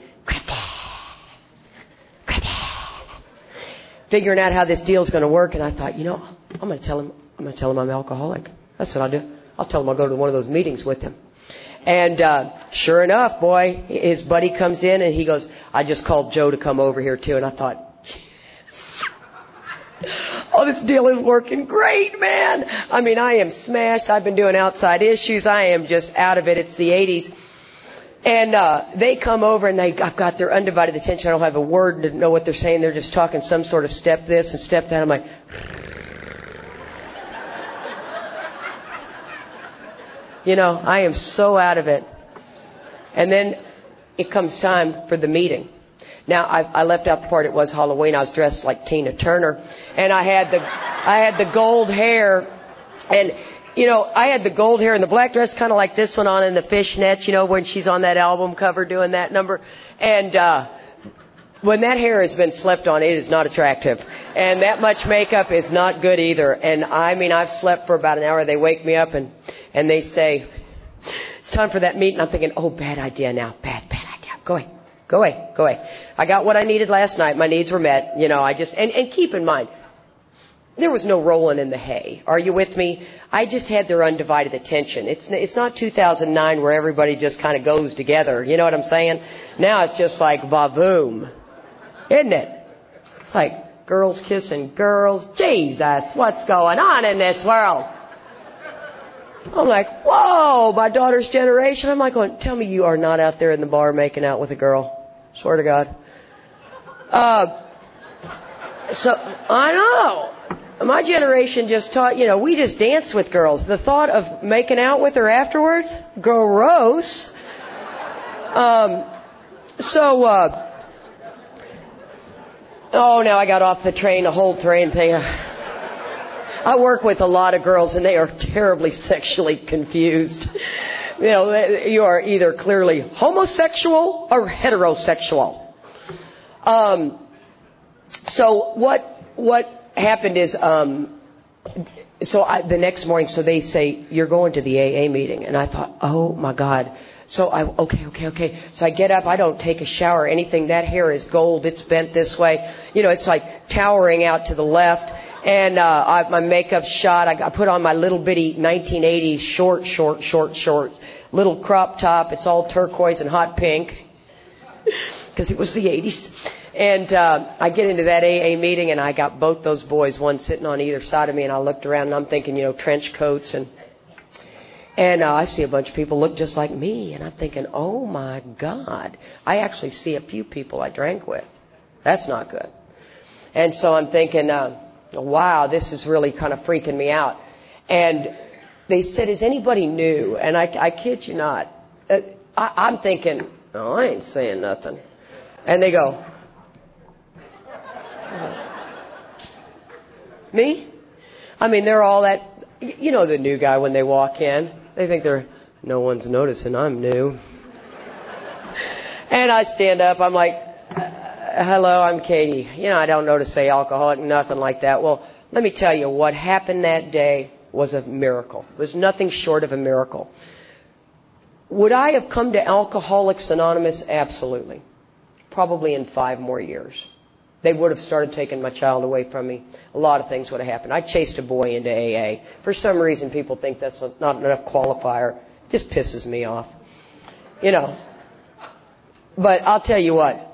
figuring out how this deal's going to work, and I thought, you know, I'm going to tell him, I'm going to tell him I'm alcoholic. That's what I'll do. I'll tell him I'll go to one of those meetings with him. And uh, sure enough, boy, his buddy comes in and he goes, I just called Joe to come over here too. And I thought, yes. Oh, this deal is working great, man. I mean, I am smashed. I've been doing outside issues. I am just out of it. It's the eighties. And uh, they come over, and they, I've got their undivided attention. I don't have a word to know what they're saying. They're just talking some sort of step this and step that. I'm like, you know, I am so out of it. And then it comes time for the meeting. Now, I, I left out the part it was Halloween. I was dressed like Tina Turner, and I had the, I had the gold hair, and you know, I had the gold hair and the black dress kind of like this one on, and the fishnets, you know, when she's on that album cover doing that number. And uh when that hair has been slept on, it is not attractive. And that much makeup is not good either. And I mean, I've slept for about an hour. They wake me up, and, and they say, it's time for that meeting. I'm thinking, oh, bad idea now. Bad, bad idea. Go away. Go away. Go away. I got what I needed last night. My needs were met. You know, I just, and, and keep in mind, there was no rolling in the hay. Are you with me? I just had their undivided attention. It's it's not two thousand nine where everybody just kind of goes together. You know what I'm saying? Now it's just like va-voom. Isn't it? It's like girls kissing girls. Jesus, what's going on in this world? I'm like, whoa, my daughter's generation. I'm like, going, tell me you are not out there in the bar making out with a girl. Swear to God. Uh, so, I know. My generation just taught, you know, we just dance with girls. The thought of making out with her afterwards? Gross. Um, so, uh, oh, now I got off the train, the whole train thing. I work with a lot of girls, and they are terribly sexually confused. You know, you are either clearly homosexual or heterosexual. Um, so what, what, happened is, um, so I, the next morning, so they say, you're going to the A A meeting. And I thought, oh my God. So I, okay, okay, okay. So I get up, I don't take a shower or anything. That hair is gold, it's bent this way. You know, it's like towering out to the left. And, uh, I, my makeup's shot. I, I put on my little bitty nineteen eighties short, short, short shorts. Little crop top. It's all turquoise and hot pink. because it was the eighties. And uh, I get into that A A meeting, and I got both those boys, one sitting on either side of me, and I looked around, and I'm thinking, you know, trench coats, and and uh, I see a bunch of people look just like me, and I'm thinking, oh, my God. I actually see a few people I drank with. That's not good. And so I'm thinking, uh, wow, this is really kind of freaking me out. And they said, is anybody new? And I, I kid you not, uh, I, I'm thinking, oh, I ain't saying nothing. And they go, me? I mean, they're all that, you know, the new guy when they walk in. They think they're, no one's noticing I'm new. And I stand up, I'm like, hello, I'm Katie. You know, I don't know to say alcoholic, nothing like that. Well, let me tell you, what happened that day was a miracle. It was nothing short of a miracle. Would I have come to Alcoholics Anonymous? Absolutely. Probably in five more years. They would have started taking my child away from me. A lot of things would have happened. I chased a boy into A A. For some reason, people think that's not enough qualifier. It just pisses me off. You know. But I'll tell you what.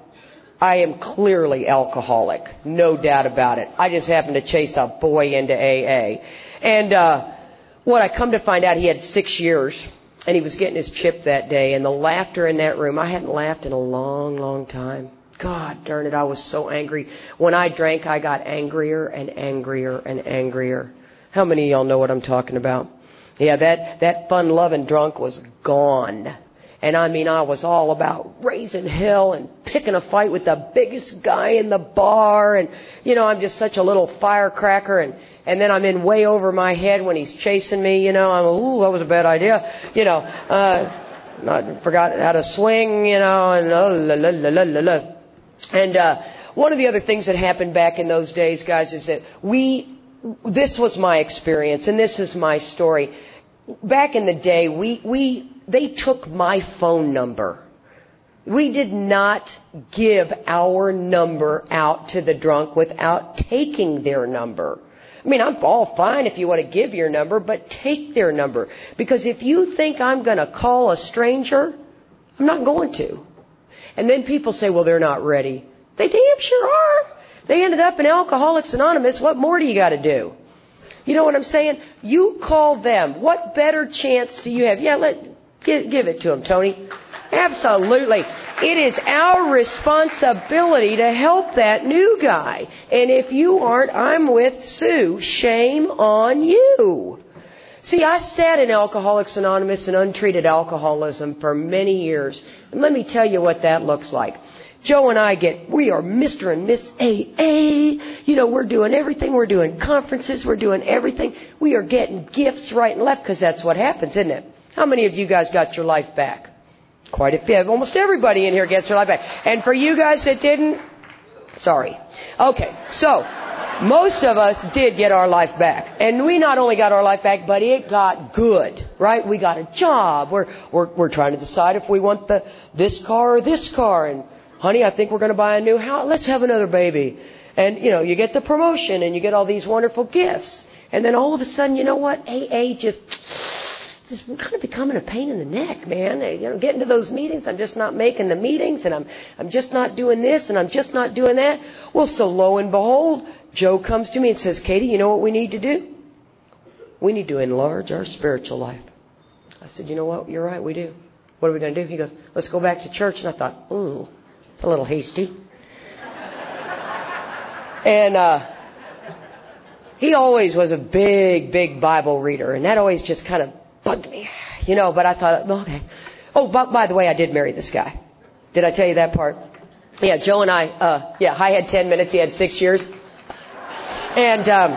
I am clearly alcoholic. No doubt about it. I just happened to chase a boy into A A. And uh, what I come to find out, he had six years. And he was getting his chip that day. And the laughter in that room, I hadn't laughed in a long, long time. God darn it, I was so angry. When I drank, I got angrier and angrier and angrier. How many of y'all know what I'm talking about? Yeah, that, that fun-loving drunk was gone. And I mean, I was all about raising hell and picking a fight with the biggest guy in the bar. And, you know, I'm just such a little firecracker. And, and then I'm in way over my head when he's chasing me. You know, I'm, ooh, that was a bad idea. You know, uh, I forgot how to swing, you know, and oh, la, la, la, la, la, la. And uh, one of the other things that happened back in those days, guys, is that we, this was my experience, and this is my story. Back in the day, we, we, they took my phone number. We did not give our number out to the drunk without taking their number. I mean, I'm all fine if you want to give your number, but take their number. Because if you think I'm going to call a stranger, I'm not going to. And then people say, well, they're not ready. They damn sure are. They ended up in Alcoholics Anonymous. What more do you got to do? You know what I'm saying? You call them. What better chance do you have? Yeah, let give, give it to them, Tony. Absolutely. It is our responsibility to help that new guy. And if you aren't, I'm with Sue. Shame on you. See, I sat in Alcoholics Anonymous and untreated alcoholism for many years. And let me tell you what that looks like. Joe and I get, we are Mister and Miss A A. You know, we're doing everything. We're doing conferences. We're doing everything. We are getting gifts right and left because that's what happens, isn't it? How many of you guys got your life back? Quite a few. Almost everybody in here gets their life back. And for you guys that didn't, sorry. Okay, so most of us did get our life back. And we not only got our life back, but it got good, right? We got a job. We're, we're, we're trying to decide if we want the, this car or this car. And honey, I think we're going to buy a new house. Let's have another baby. And, you know, you get the promotion and you get all these wonderful gifts. And then all of a sudden, you know what? A A just, just kind of becoming a pain in the neck, man. You know, getting to those meetings, I'm just not making the meetings, and I'm, I'm just not doing this, and I'm just not doing that. Well, so lo and behold, Joe comes to me and says, Katie, you know what we need to do? We need to enlarge our spiritual life. I said, you know what? You're right, we do. What are we going to do? He goes, let's go back to church. And I thought, ooh, it's a little hasty. And uh, he always was a big, big Bible reader, and that always just kind of bugged me, you know, but I thought, okay. Oh, by, by the way, I did marry this guy. Did I tell you that part? Yeah, Joe and I, uh, yeah, I had ten minutes, he had six years. And um,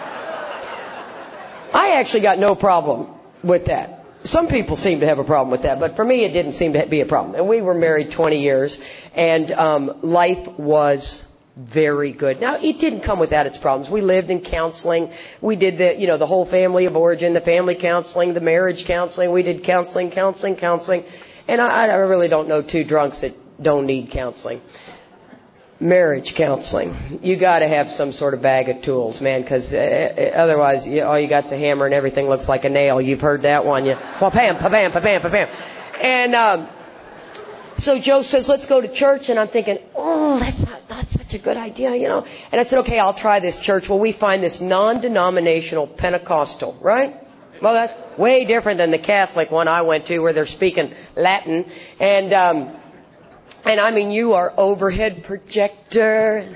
I actually got no problem with that. Some people seem to have a problem with that, but for me it didn't seem to be a problem. And we were married twenty years, and um, life was very good. Now, it didn't come without its problems. We lived in counseling. We did the, you know, the whole family of origin, the family counseling, the marriage counseling. We did counseling, counseling, counseling. And I, I really don't know two drunks that don't need counseling. Marriage counseling. You got to have some sort of bag of tools, man, because uh, otherwise you, all you got's a hammer and everything looks like a nail. You've heard that one. You, pa-bam, pa-bam, pa-bam, pa-bam. And, um, so Joe says, let's go to church. And I'm thinking, oh, that's not, not such a good idea, you know. And I said, okay, I'll try this church. Well, we find this non-denominational Pentecostal, right? Well, that's way different than the Catholic one I went to where they're speaking Latin. And, um, and I mean, you are overhead projector.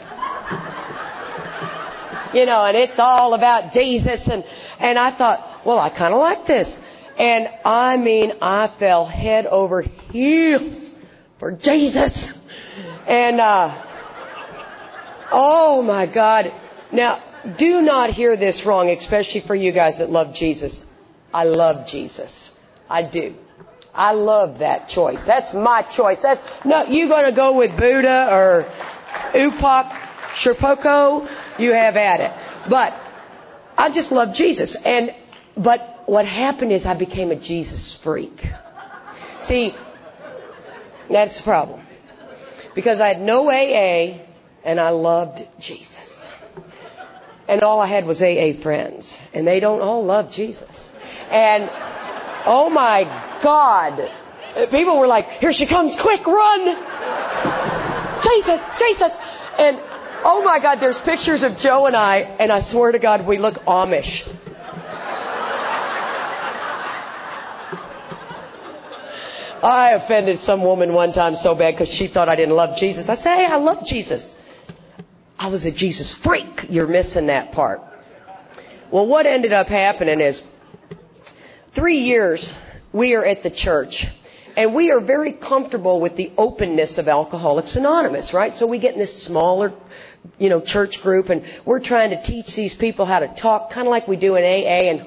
You know, and it's all about Jesus. And, and I thought, well, I kind of like this. And I mean, I fell head over heels for Jesus. And, uh, oh my God. Now, do not hear this wrong, especially for you guys that love Jesus. I love Jesus. I do. I love that choice. That's my choice. That's, no, you gonna go with Buddha or Upak Sherpoko? You have at it. But I just love Jesus. And, but what happened is I became a Jesus freak. See, that's the problem. Because I had no A A and I loved Jesus. And all I had was A A friends. And they don't all love Jesus. And, oh my God. People were like, here she comes, quick, run! Jesus, Jesus! And, oh my God, there's pictures of Joe and I, and I swear to God, we look Amish. I offended some woman one time so bad because she thought I didn't love Jesus. I said, hey, I love Jesus. I was a Jesus freak. You're missing that part. Well, what ended up happening is three years we are at the church. And we are very comfortable with the openness of Alcoholics Anonymous, right? So we get in this smaller, you know, church group, and we're trying to teach these people how to talk, kind of like we do in A A, and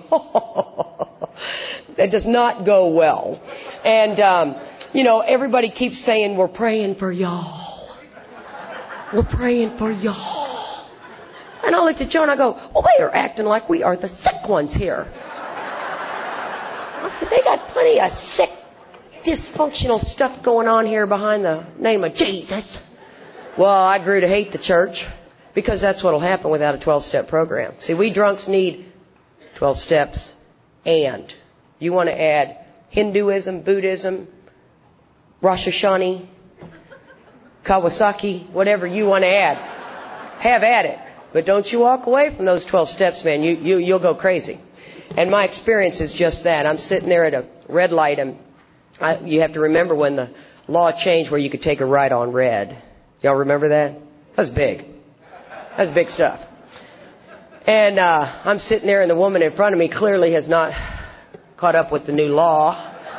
it does not go well. And, um, you know, everybody keeps saying, we're praying for y'all. We're praying for y'all. And I looked at Joe and I go, well, they are acting like we are the sick ones here. I said, they got plenty of sick, dysfunctional stuff going on here behind the name of Jesus. Well, I grew to hate the church because that's what will happen without a twelve-step program. See, we drunks need twelve steps, and you want to add Hinduism, Buddhism, Rosh Hashanah, Kawasaki, whatever you want to add. Have at it. But don't you walk away from those twelve steps, man. You, you, you'll go crazy. And my experience is just that. I'm sitting there at a red light, and I, you have to remember when the law changed where you could take a right on red. Y'all remember that? That was big. That was big stuff. And uh, I'm sitting there, and the woman in front of me clearly has not caught up with the new law.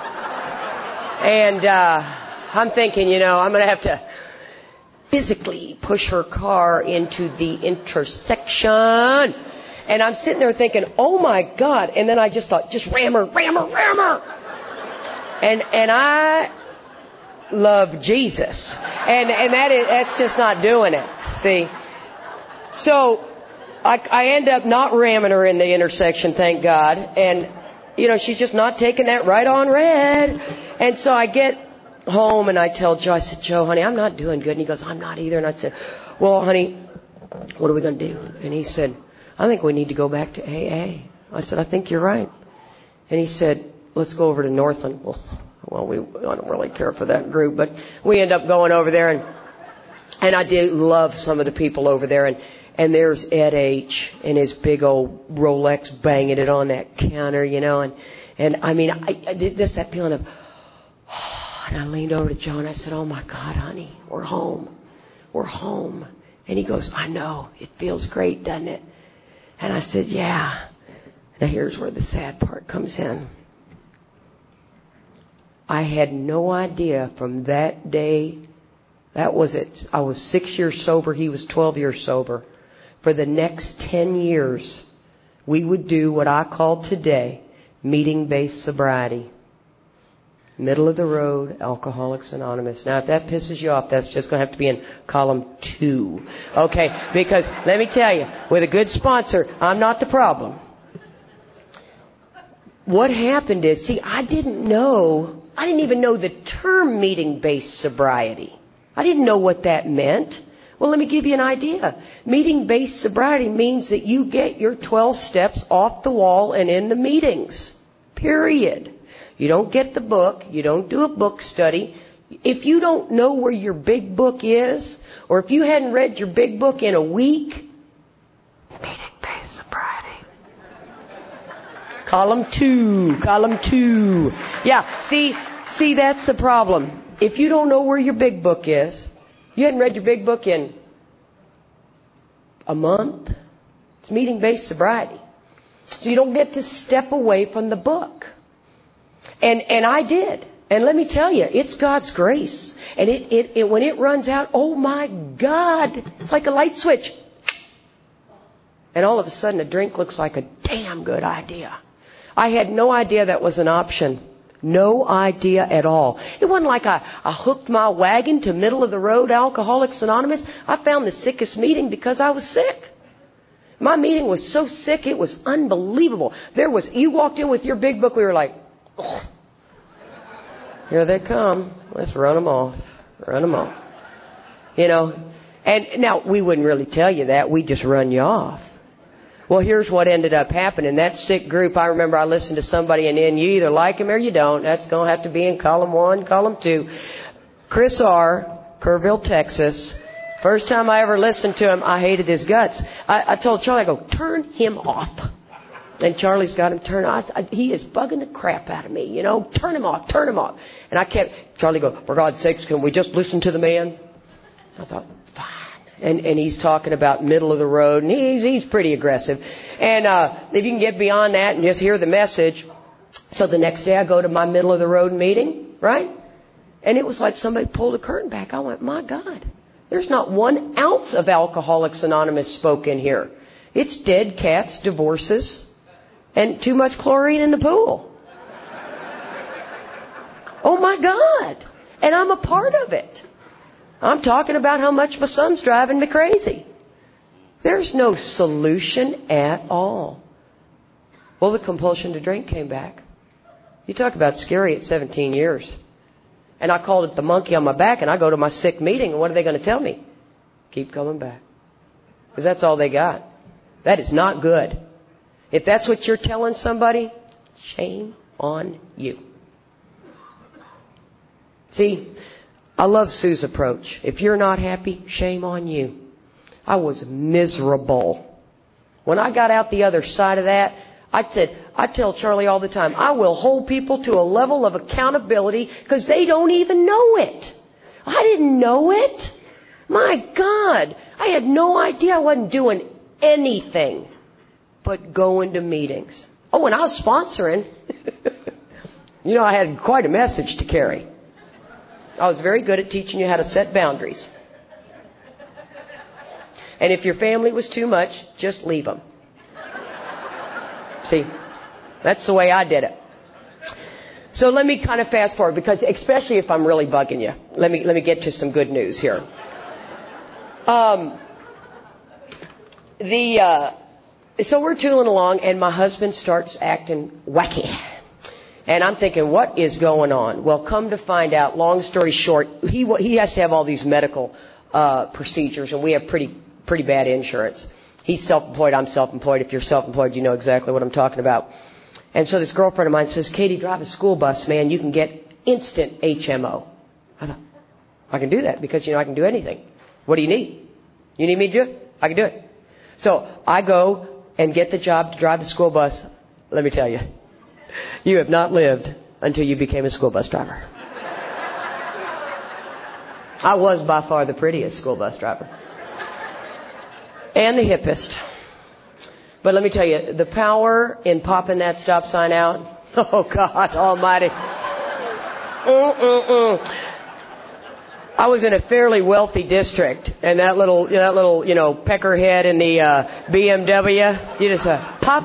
And uh, I'm thinking, you know, I'm going to have to physically push her car into the intersection. And I'm sitting there thinking, oh my God. And then I just thought, just ram her, ram her, ram her. And and I love Jesus. And and that is that's just not doing it. See? So I, I end up not ramming her in the intersection, thank God. And, you know, she's just not taking that right on red. And so I get home and I tell Joe, I said, Joe, honey, I'm not doing good. And he goes, I'm not either. And I said, well, honey, what are we going to do? And he said, I think we need to go back to A A. I said, I think you're right. And he said, let's go over to Northland. Well, well, we I don't really care for that group, but we end up going over there, and and I do love some of the people over there, and and there's Ed H. and his big old Rolex banging it on that counter, you know, and and I mean, I, I did this that feeling of, oh, and I leaned over to Joe and I said, oh my God, honey, we're home, we're home, and he goes, I know, it feels great, doesn't it? And I said, yeah. Now here's where the sad part comes in. I had no idea from that day, that was it. I was six years sober, he was twelve years sober. For the next ten years, we would do what I call today meeting-based sobriety. Middle of the road, Alcoholics Anonymous. Now, if that pisses you off, that's just going to have to be in column two. Okay? Because, let me tell you, with a good sponsor, I'm not the problem. What happened is, see, I didn't know, I didn't even know the term meeting-based sobriety. I didn't know what that meant. Well, let me give you an idea. Meeting-based sobriety means that you get your twelve steps off the wall and in the meetings. Period. You don't get the book. You don't do a book study. If you don't know where your big book is, or if you hadn't read your big book in a week, meeting-based sobriety. Column two, column two. Yeah, see, see, that's the problem. If you don't know where your big book is, you hadn't read your big book in a month, it's meeting-based sobriety. So you don't get to step away from the book. And and I did. And let me tell you, it's God's grace. And it, it, it when it runs out, oh my God, it's like a light switch. And all of a sudden a drink looks like a damn good idea. I had no idea that was an option. No idea at all. It wasn't like I, I hooked my wagon to middle of the road Alcoholics Anonymous. I found the sickest meeting because I was sick. My meeting was so sick, it was unbelievable. There was, you walked in with your big book, we were like, oh, here they come. Let's run them off. Run them off. You know, and now we wouldn't really tell you that. We'd just run you off. Well, here's what ended up happening. That sick group, I remember I listened to somebody, and then you either like him or you don't. That's going to have to be in column one, column two. Chris R., Kerrville, Texas. First time I ever listened to him, I hated his guts. I, I told Charlie, I go, turn him off. And Charlie's got him turned off. I, he is bugging the crap out of me, you know. Turn him off, turn him off. And I kept, Charlie go, for God's sakes, can we just listen to the man? I thought, fine. And, and he's talking about middle of the road, and he's, he's pretty aggressive. And, uh, if you can get beyond that and just hear the message. So the next day I go to my middle of the road meeting, right? And it was like somebody pulled a curtain back. I went, my God, there's not one ounce of Alcoholics Anonymous spoken here. It's dead cats, divorces, and too much chlorine in the pool. Oh my God. And I'm a part of it. I'm talking about how much my son's driving me crazy. There's no solution at all. Well, the compulsion to drink came back. You talk about scary at seventeen years. And I called it the monkey on my back, and I go to my sick meeting, and what are they going to tell me? Keep coming back. Because that's all they got. That is not good. If that's what you're telling somebody, shame on you. See, I love Sue's approach. If you're not happy, shame on you. I was miserable. When I got out the other side of that, I said, I tell Charlie all the time, I will hold people to a level of accountability because they don't even know it. I didn't know it. My God, I had no idea. I wasn't doing anything but going to meetings. Oh, and I was sponsoring. You know, I had quite a message to carry. I was very good at teaching you how to set boundaries. And if your family was too much, just leave them. See, that's the way I did it. So let me kind of fast forward, because especially if I'm really bugging you, let me let me get to some good news here. Um, the uh, so we're tooling along, and my husband starts acting wacky. And I'm thinking, what is going on? Well, come to find out, long story short, he he has to have all these medical uh, procedures, and we have pretty pretty bad insurance. He's self-employed, I'm self-employed. If you're self-employed, you know exactly what I'm talking about. And so this girlfriend of mine says, Katie, drive a school bus, man. You can get instant H M O. I thought, I can do that because, you know, I can do anything. What do you need? You need me to do it? I can do it. So I go and get the job to drive the school bus. Let me tell you, you have not lived until you became a school bus driver. I was by far the prettiest school bus driver. And the hippest. But let me tell you, the power in popping that stop sign out, oh God almighty. Mm-mm-mm. I was in a fairly wealthy district, and that little, that little, you know, peckerhead in the uh, B M W, you just uh, pop.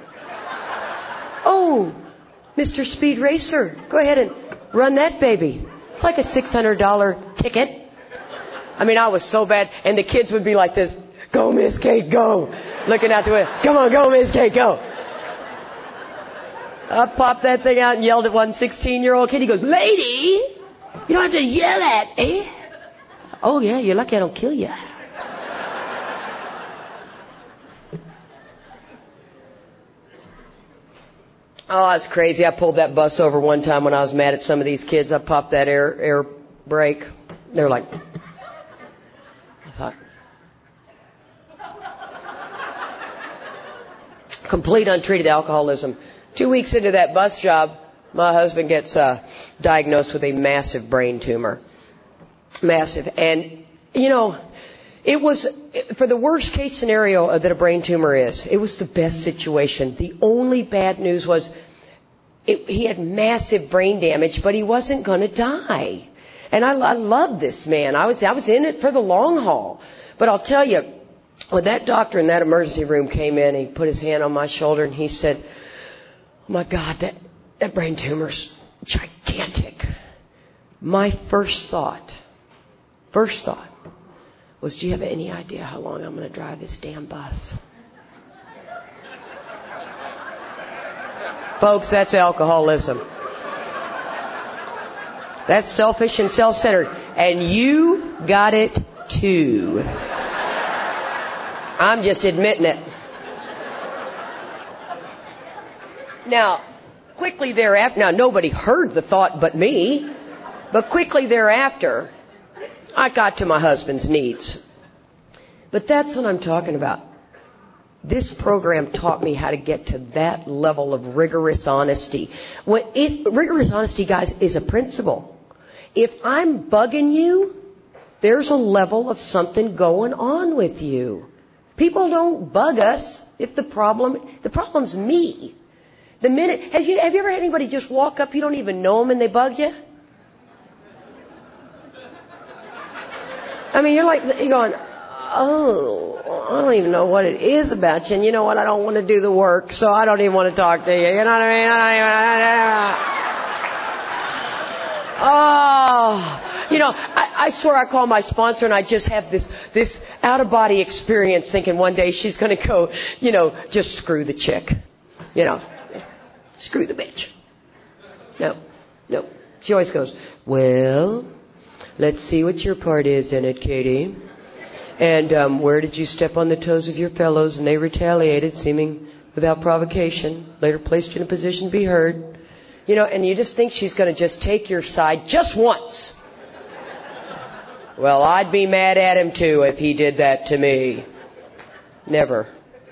Oh, Mister Speed Racer, go ahead and run that baby. It's like a six hundred dollars ticket. I mean, I was so bad, and the kids would be like this. Go, Miss Kate, go. Looking out the window. Come on, go, Miss Kate, go. I popped that thing out and yelled at one sixteen-year-old kid. He goes, lady, you don't have to yell at me. Oh, yeah, you're lucky I don't kill you. Oh, that's crazy. I pulled that bus over one time when I was mad at some of these kids. I popped that air, air break. They're like, I thought, complete untreated alcoholism. Two weeks into that bus job, my husband gets uh, diagnosed with a massive brain tumor. Massive. And, you know, it was, for the worst case scenario that a brain tumor is, it was the best situation. The only bad news was it, he had massive brain damage, but he wasn't going to die. And I, I loved this man. I was, I was in it for the long haul. But I'll tell you, when that doctor in that emergency room came in, he put his hand on my shoulder and he said, oh my God, that, that brain tumor's gigantic. My first thought, first thought was, do you have any idea how long I'm going to drive this damn bus? Folks, that's alcoholism. That's selfish and self-centered. And you got it too. I'm just admitting it. Now, quickly thereafter, now nobody heard the thought but me, but quickly thereafter, I got to my husband's needs. But that's what I'm talking about. This program taught me how to get to that level of rigorous honesty. When if, rigorous honesty, guys, is a principle. If I'm bugging you, there's a level of something going on with you. People don't bug us if the problem, the problem's me. The minute, has you, have you ever had anybody just walk up, you don't even know them, and they bug you? I mean, you're like, you're going, oh, I don't even know what it is about you. And you know what? I don't want to do the work, so I don't even want to talk to you. You know what I mean? I don't even, oh, you know, I, I swear I call my sponsor and I just have this, this out-of-body experience thinking one day she's going to go, you know, just screw the chick. You know, screw the bitch. No, no. She always goes, well, let's see what your part is in it, Katie. And um, where did you step on the toes of your fellows and they retaliated, seeming without provocation, later placed you in a position to be heard. You know, and you just think she's going to just take your side just once. Well, I'd be mad at him too if he did that to me. Never.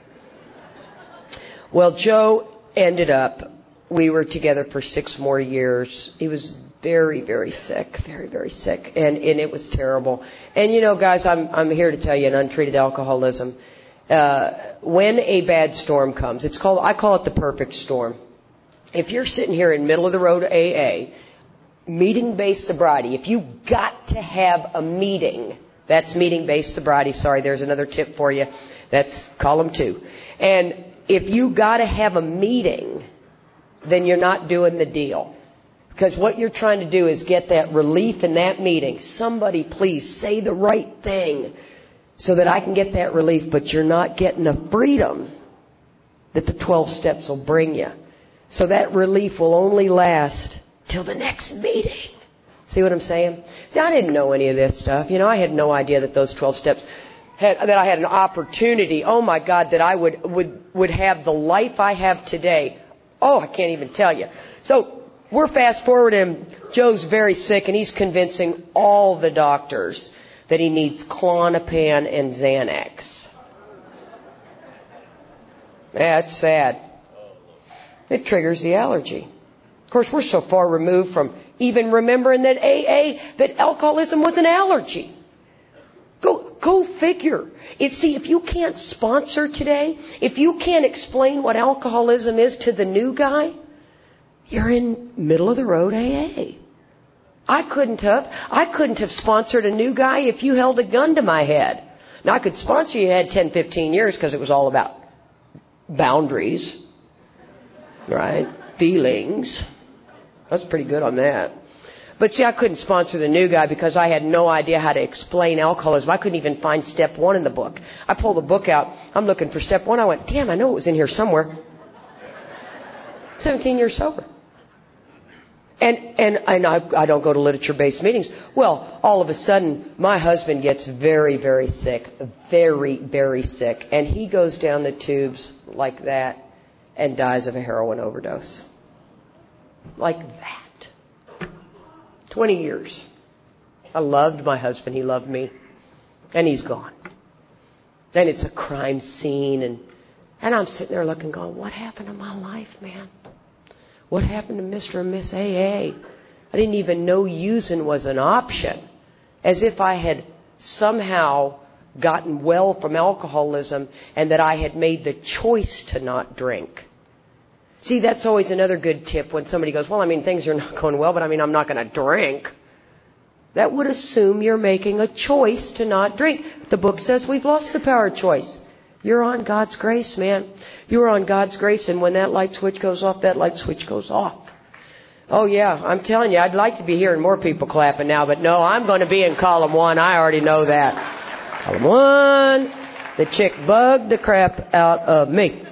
Well, Joe ended up, we were together for six more years. He was very, very sick, very, very sick, and, and it was terrible. And you know, guys, I'm I'm here to tell you, an untreated alcoholism, uh, when a bad storm comes, it's called, I call it the perfect storm. If you're sitting here in middle of the road A A, meeting-based sobriety, if you got to have a meeting, that's meeting-based sobriety. Sorry, there's another tip for you. That's column two. And if you got to have a meeting, then you're not doing the deal. Because what you're trying to do is get that relief in that meeting. Somebody please say the right thing so that I can get that relief, but you're not getting the freedom that the twelve steps will bring you. So that relief will only last till the next meeting. See what I'm saying? See, I didn't know any of this stuff. You know, I had no idea that those twelve steps had, that I had an opportunity. Oh my God, that I would, would, would have the life I have today. Oh, I can't even tell you. So we're fast forwarding. Joe's very sick and he's convincing all the doctors that he needs Klonopin and Xanax. That's sad. It triggers the allergy. Of course, we're so far removed from even remembering that A A, that alcoholism was an allergy. Go, go figure. If, see, if you can't sponsor today, if you can't explain what alcoholism is to the new guy, you're in middle of the road A A. I couldn't have. I couldn't have sponsored a new guy if you held a gun to my head. Now, I could sponsor you had ten, fifteen years because it was all about boundaries, right? Feelings. That's pretty good on that. But see, I couldn't sponsor the new guy because I had no idea how to explain alcoholism. I couldn't even find step one in the book. I pulled the book out. I'm looking for step one. I went, damn, I know it was in here somewhere. seventeen years sober. And, and, and I, I don't go to literature-based meetings. Well, all of a sudden, my husband gets very, very sick. Very, very sick. And he goes down the tubes like that and dies of a heroin overdose. Like that. twenty years. I loved my husband. He loved me. And he's gone. Then it's a crime scene. And, and I'm sitting there looking, going, what happened to my life, man? What happened to Mister and Miss A A? I didn't even know using was an option. As if I had somehow gotten well from alcoholism and that I had made the choice to not drink. See, that's always another good tip when somebody goes, well, I mean, things are not going well, but I mean, I'm not going to drink. That would assume you're making a choice to not drink. The book says we've lost the power of choice. You're on God's grace, man. You're on God's grace, and when that light switch goes off, that light switch goes off. Oh, yeah, I'm telling you, I'd like to be hearing more people clapping now, but no, I'm going to be in column one. I already know that. Column one, the chick bugged the crap out of me.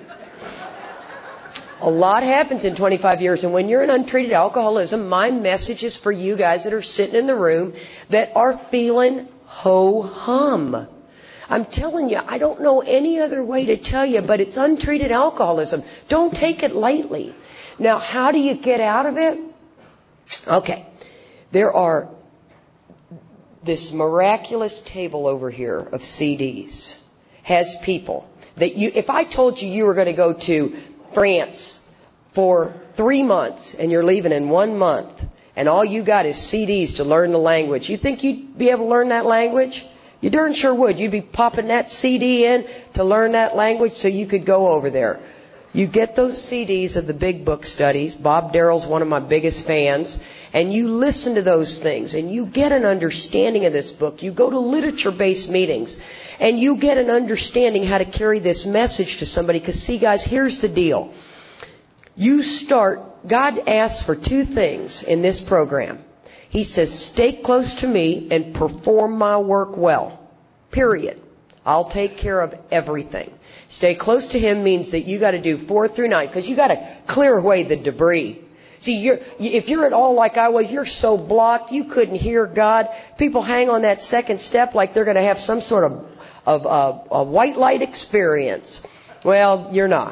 A lot happens in twenty-five years, and when you're in untreated alcoholism, my message is for you guys that are sitting in the room that are feeling ho-hum. I'm telling you, I don't know any other way to tell you, but it's untreated alcoholism. Don't take it lightly. Now, how do you get out of it? Okay, there are this miraculous table over here of C Ds has people that you, if I told you you were going to go to France for three months and you're leaving in one month and all you got is C Ds to learn the language, you think you'd be able to learn that language? You darn sure would. You'd be popping that C D in to learn that language so you could go over there. You get those C Ds of the big book studies. Bob Darrell's one of my biggest fans. And you listen to those things and you get an understanding of this book. You go to literature-based meetings and you get an understanding how to carry this message to somebody. Because see, guys, here's the deal. You start, God asks for two things in this program. He says, stay close to me and perform my work well. Period. I'll take care of everything. Stay close to Him means that you got to do four through nine because you got to clear away the debris. See, you're, if you're at all like I was, you're so blocked you couldn't hear God. People hang on that second step like they're going to have some sort of, of uh, a white light experience. Well, you're not.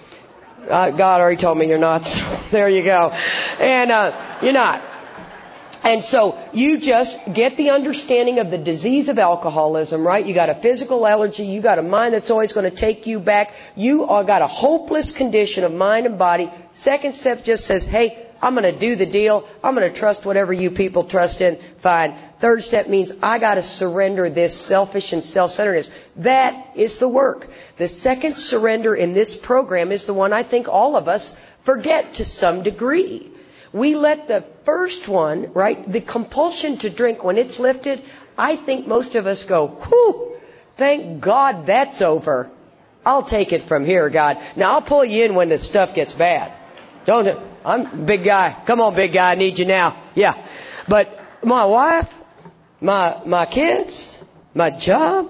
Uh, God already told me you're not. So there you go. And uh, you're not. And so you just get the understanding of the disease of alcoholism, right? You got a physical allergy. You got a mind that's always going to take you back. You are got a hopeless condition of mind and body. Second step just says, hey, I'm going to do the deal. I'm going to trust whatever you people trust in. Fine. Third step means I got to surrender this selfish and self-centeredness. That is the work. The second surrender in this program is the one I think all of us forget to some degree. We let the first one, right, the compulsion to drink, when it's lifted, I think most of us go, whew, thank God that's over. I'll take it from here, God. Now, I'll pull you in when the stuff gets bad. Don't, I'm a big guy. Come on, big guy, I need you now. Yeah. But my wife, my, my kids, my job,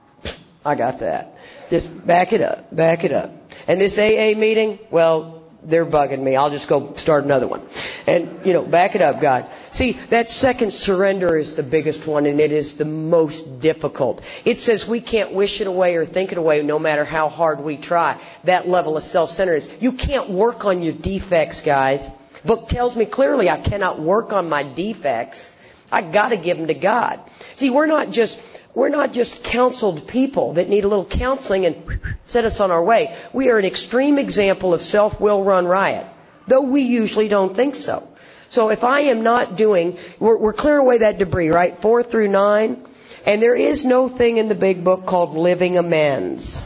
I got that. Just back it up, back it up. And this A A meeting, well, they're bugging me. I'll just go start another one. And, you know, back it up, God. See, that second surrender is the biggest one, and it is the most difficult. It says we can't wish it away or think it away no matter how hard we try. That level of self-centeredness. You can't work on your defects, guys. The book tells me clearly I cannot work on my defects. I got to give them to God. See, we're not just... We're not just counseled people that need a little counseling and set us on our way. We are an extreme example of self-will run riot, though we usually don't think so. So if I am not doing, we're, we're clearing away that debris, right? Four through nine. And there is no thing in the big book called living amends.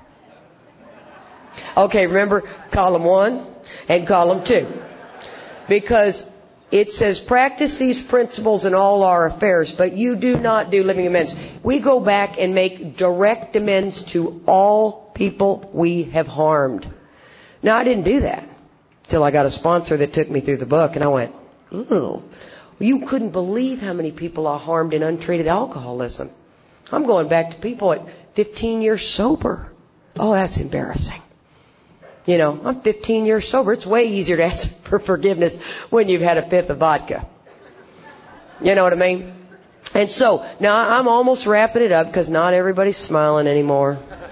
Okay, remember column one and column two. Because it says, practice these principles in all our affairs, but you do not do living amends. We go back and make direct amends to all people we have harmed. Now, I didn't do that until I got a sponsor that took me through the book, and I went, oh, you couldn't believe how many people I harmed in untreated alcoholism. I'm going back to people at fifteen years sober. Oh, that's embarrassing. You know, I'm fifteen years sober. It's way easier to ask for forgiveness when you've had a fifth of vodka. You know what I mean? And so, now I'm almost wrapping it up because not everybody's smiling anymore.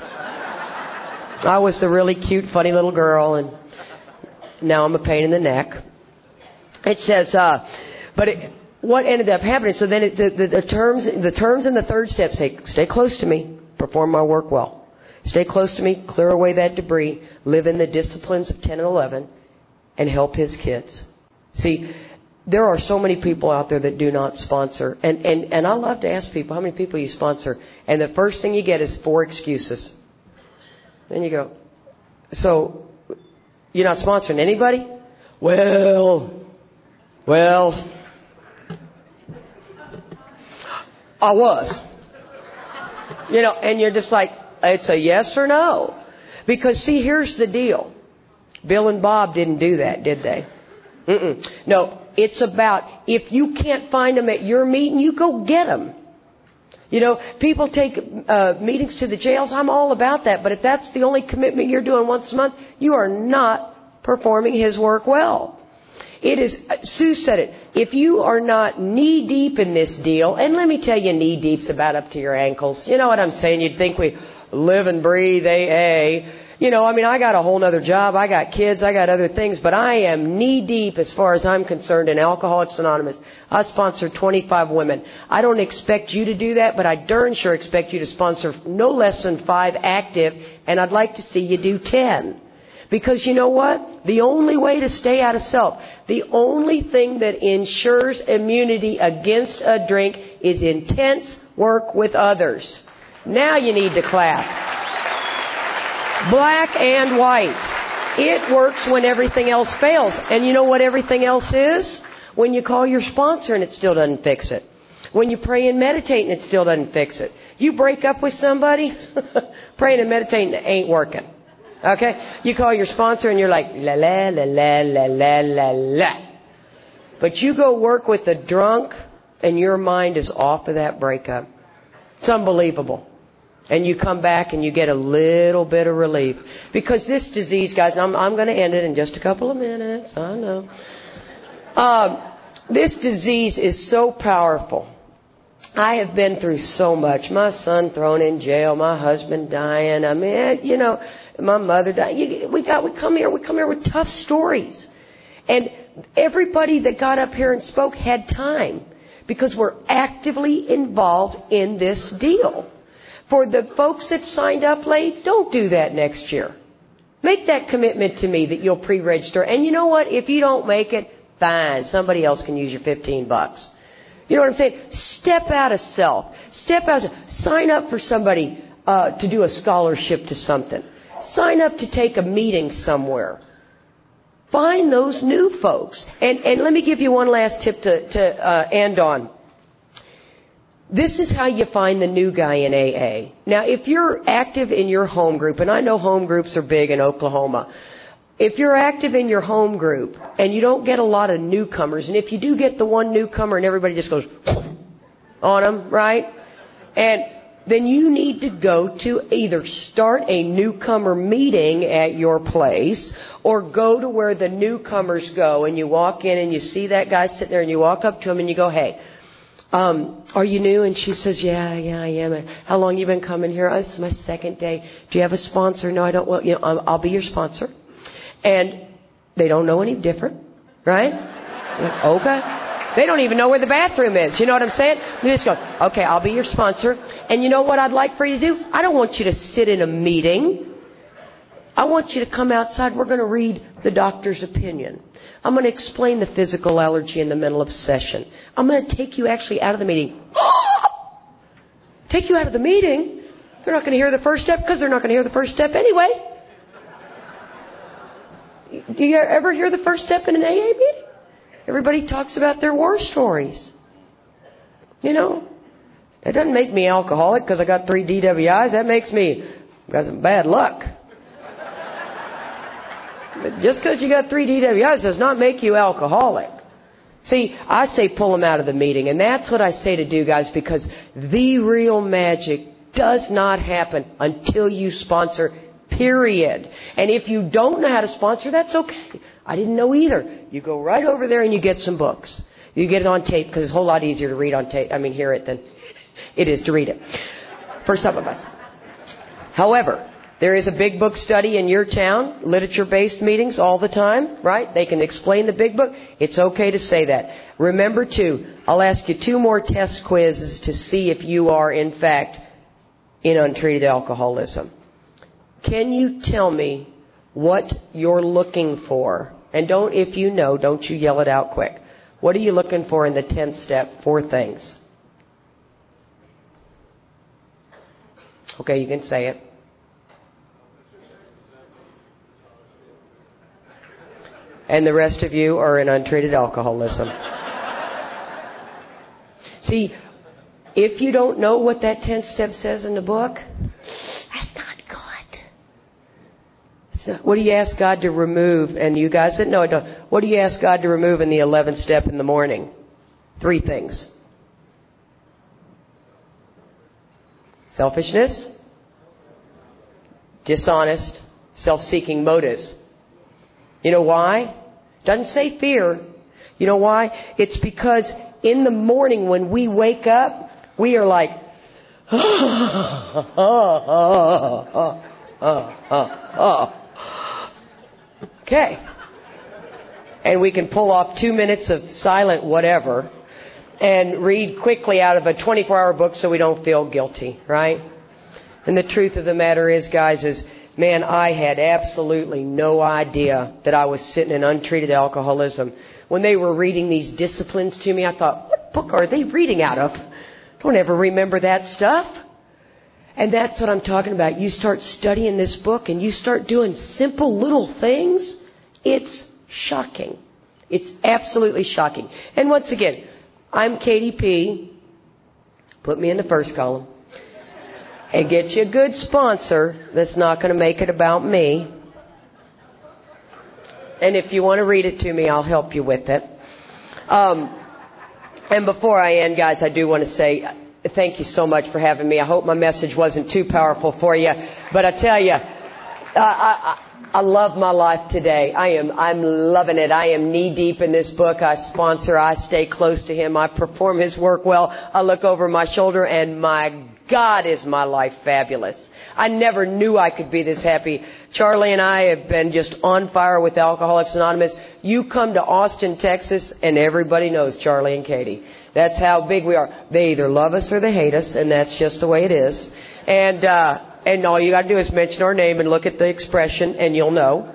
I was the really cute, funny little girl, and now I'm a pain in the neck. It says, uh, but it, what ended up happening, so then it, the, the, the terms, the terms in the third step say, stay close to me, perform my work well. Stay close to me, clear away that debris, live in the disciplines of ten and eleven, and help his kids. See, there are so many people out there that do not sponsor. And, and, and I love to ask people, how many people you sponsor? And the first thing you get is four excuses. Then you go, so, you're not sponsoring anybody? Well, well, I was. You know, and you're just like, it's a yes or no. Because see, here's the deal. Bill and Bob didn't do that, did they? Mm-mm. No, it's about if you can't find them at your meeting, you go get them. You know, people take uh, meetings to the jails. I'm all about that. But if that's the only commitment you're doing once a month, you are not performing his work well. It is, Sue said it, if you are not knee deep in this deal, and let me tell you, knee deep's about up to your ankles. You know what I'm saying? You'd think we live and breathe A A. You know, I mean, I got a whole nother job. I got kids. I got other things. But I am knee deep as far as I'm concerned in Alcoholics Anonymous. I sponsor twenty-five women. I don't expect you to do that, but I darn sure expect you to sponsor no less than five active, and I'd like to see you do ten. Because you know what? The only way to stay out of self, the only thing that ensures immunity against a drink is intense work with others. Now you need to clap. Black and white. It works when everything else fails. And you know what everything else is? When you call your sponsor and it still doesn't fix it. When you pray and meditate and it still doesn't fix it. You break up with somebody, praying and meditating ain't working. Okay? You call your sponsor and you're like, la la la la la la la la. But you go work with a drunk and your mind is off of that breakup. It's unbelievable. And you come back and you get a little bit of relief. Because this disease, guys, I'm, I'm going to end it in just a couple of minutes. I know. Um, this disease is so powerful. I have been through so much. My son thrown in jail, my husband dying. I mean, you know, my mother died. You, we got, we come here, we come here with tough stories. And everybody that got up here and spoke had time. Because we're actively involved in this deal. For the folks that signed up late, don't do that next year. Make that commitment to me that you'll pre-register. And you know what? If you don't make it, fine. Somebody else can use your fifteen bucks. You know what I'm saying? Step out of self. Step out of self. Sign up for somebody uh, to do a scholarship to something. Sign up to take a meeting somewhere. Find those new folks. And, and let me give you one last tip to, to uh, end on. This is how you find the new guy in A A. Now, if you're active in your home group, and I know home groups are big in Oklahoma, if you're active in your home group and you don't get a lot of newcomers, and if you do get the one newcomer and everybody just goes on them, right? And then you need to go to either start a newcomer meeting at your place or go to where the newcomers go, and you walk in and you see that guy sitting there and you walk up to him and you go, hey, Um, are you new? And she says, yeah, yeah, I am. How long you been coming here? Oh, this is my second day. Do you have a sponsor? No, I don't. Well, you know, I'll, I'll be your sponsor. And they don't know any different, right? Like, okay. They don't even know where the bathroom is. You know what I'm saying? You just go, okay, I'll be your sponsor. And you know what I'd like for you to do? I don't want you to sit in a meeting. I want you to come outside. We're going to read the doctor's opinion. I'm going to explain the physical allergy and the mental obsession. I'm going to take you actually out of the meeting. Take you out of the meeting? They're not going to hear the first step because they're not going to hear the first step anyway. Do you ever hear the first step in an A A meeting? Everybody talks about their war stories. You know, that doesn't make me alcoholic because I got three D W Is. That makes me got some bad luck. But just because you got three D W Is does not make you alcoholic. See, I say pull them out of the meeting. And that's what I say to do, guys, because the real magic does not happen until you sponsor, period. And if you don't know how to sponsor, that's okay. I didn't know either. You go right over there and you get some books. You get it on tape because it's a whole lot easier to read on tape. I mean, hear it than it is to read it. For some of us. However, There is a big book study in your town, literature-based meetings all the time, right? They can explain the big book. It's okay to say that. Remember, too, I'll ask you two more test quizzes to see if you are, in fact, in untreated alcoholism. Can you tell me what you're looking for? And don't, if you know, don't you yell it out quick. What are you looking for in the tenth step? Four things. Okay, you can say it. And the rest of you are in untreated alcoholism. See, if you don't know what that tenth step says in the book, that's not good. It's not, what do you ask God to remove? And you guys said, no, I don't. What do you ask God to remove in the eleventh step in the morning? Three things. Selfishness, dishonest, self-seeking motives. You know why? Doesn't say fear. You know why? It's because in the morning when we wake up, we are like, oh, oh, oh, oh, oh, oh. Okay. And we can pull off two minutes of silent whatever and read quickly out of a twenty-four hour book so we don't feel guilty, right? And the truth of the matter is, guys, is man, I had absolutely no idea that I was sitting in untreated alcoholism. When they were reading these disciplines to me, I thought, what book are they reading out of? Don't ever remember that stuff. And that's what I'm talking about. You start studying this book and you start doing simple little things. It's shocking. It's absolutely shocking. And once again, I'm Katie P. Put me in the first column. And get you a good sponsor that's not going to make it about me. And if you want to read it to me, I'll help you with it. Um, and before I end, guys, I do want to say thank you so much for having me. I hope my message wasn't too powerful for you. But I tell you, I, I, I love my life today. I am, I'm loving it. I am knee deep in this book. I sponsor. I stay close to him. I perform his work well. I look over my shoulder and my God, is my life fabulous. I never knew I could be this happy. Charlie and I have been just on fire with Alcoholics Anonymous. You come to Austin, Texas, and everybody knows Charlie and Katie. That's how big we are. They either love us or they hate us, and that's just the way it is. And uh, and all you got to do is mention our name and look at the expression, and you'll know.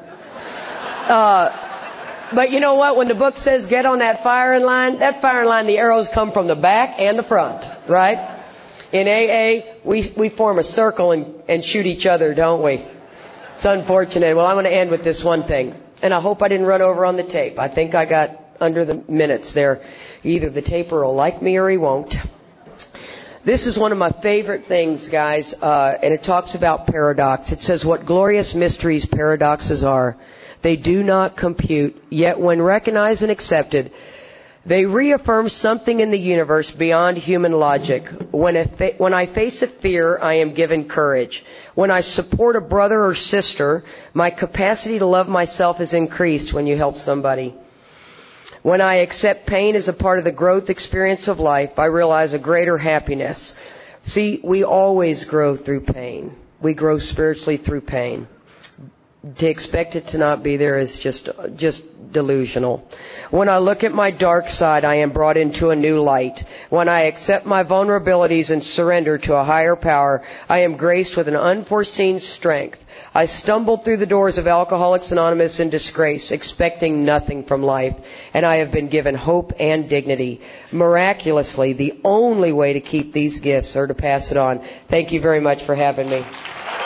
Uh, but you know what? When the book says get on that firing line, that firing line, the arrows come from the back and the front, right? In A A, we, we form a circle and, and shoot each other, don't we? It's unfortunate. Well, I'm going to end with this one thing. And I hope I didn't run over on the tape. I think I got under the minutes there. Either the taper will like me or he won't. This is one of my favorite things, guys, uh, and it talks about paradox. It says, what glorious mysteries paradoxes are. They do not compute, yet when recognized and accepted, they reaffirm something in the universe beyond human logic. When, a fa- when I face a fear, I am given courage. When I support a brother or sister, my capacity to love myself is increased when you help somebody. When I accept pain as a part of the growth experience of life, I realize a greater happiness. See, we always grow through pain. We grow spiritually through pain. To expect it to not be there is just just delusional. When I look at my dark side, I am brought into a new light. When I accept my vulnerabilities and surrender to a higher power, I am graced with an unforeseen strength. I stumbled through the doors of Alcoholics Anonymous in disgrace, expecting nothing from life, and I have been given hope and dignity. Miraculously, the only way to keep these gifts are to pass it on. Thank you very much for having me.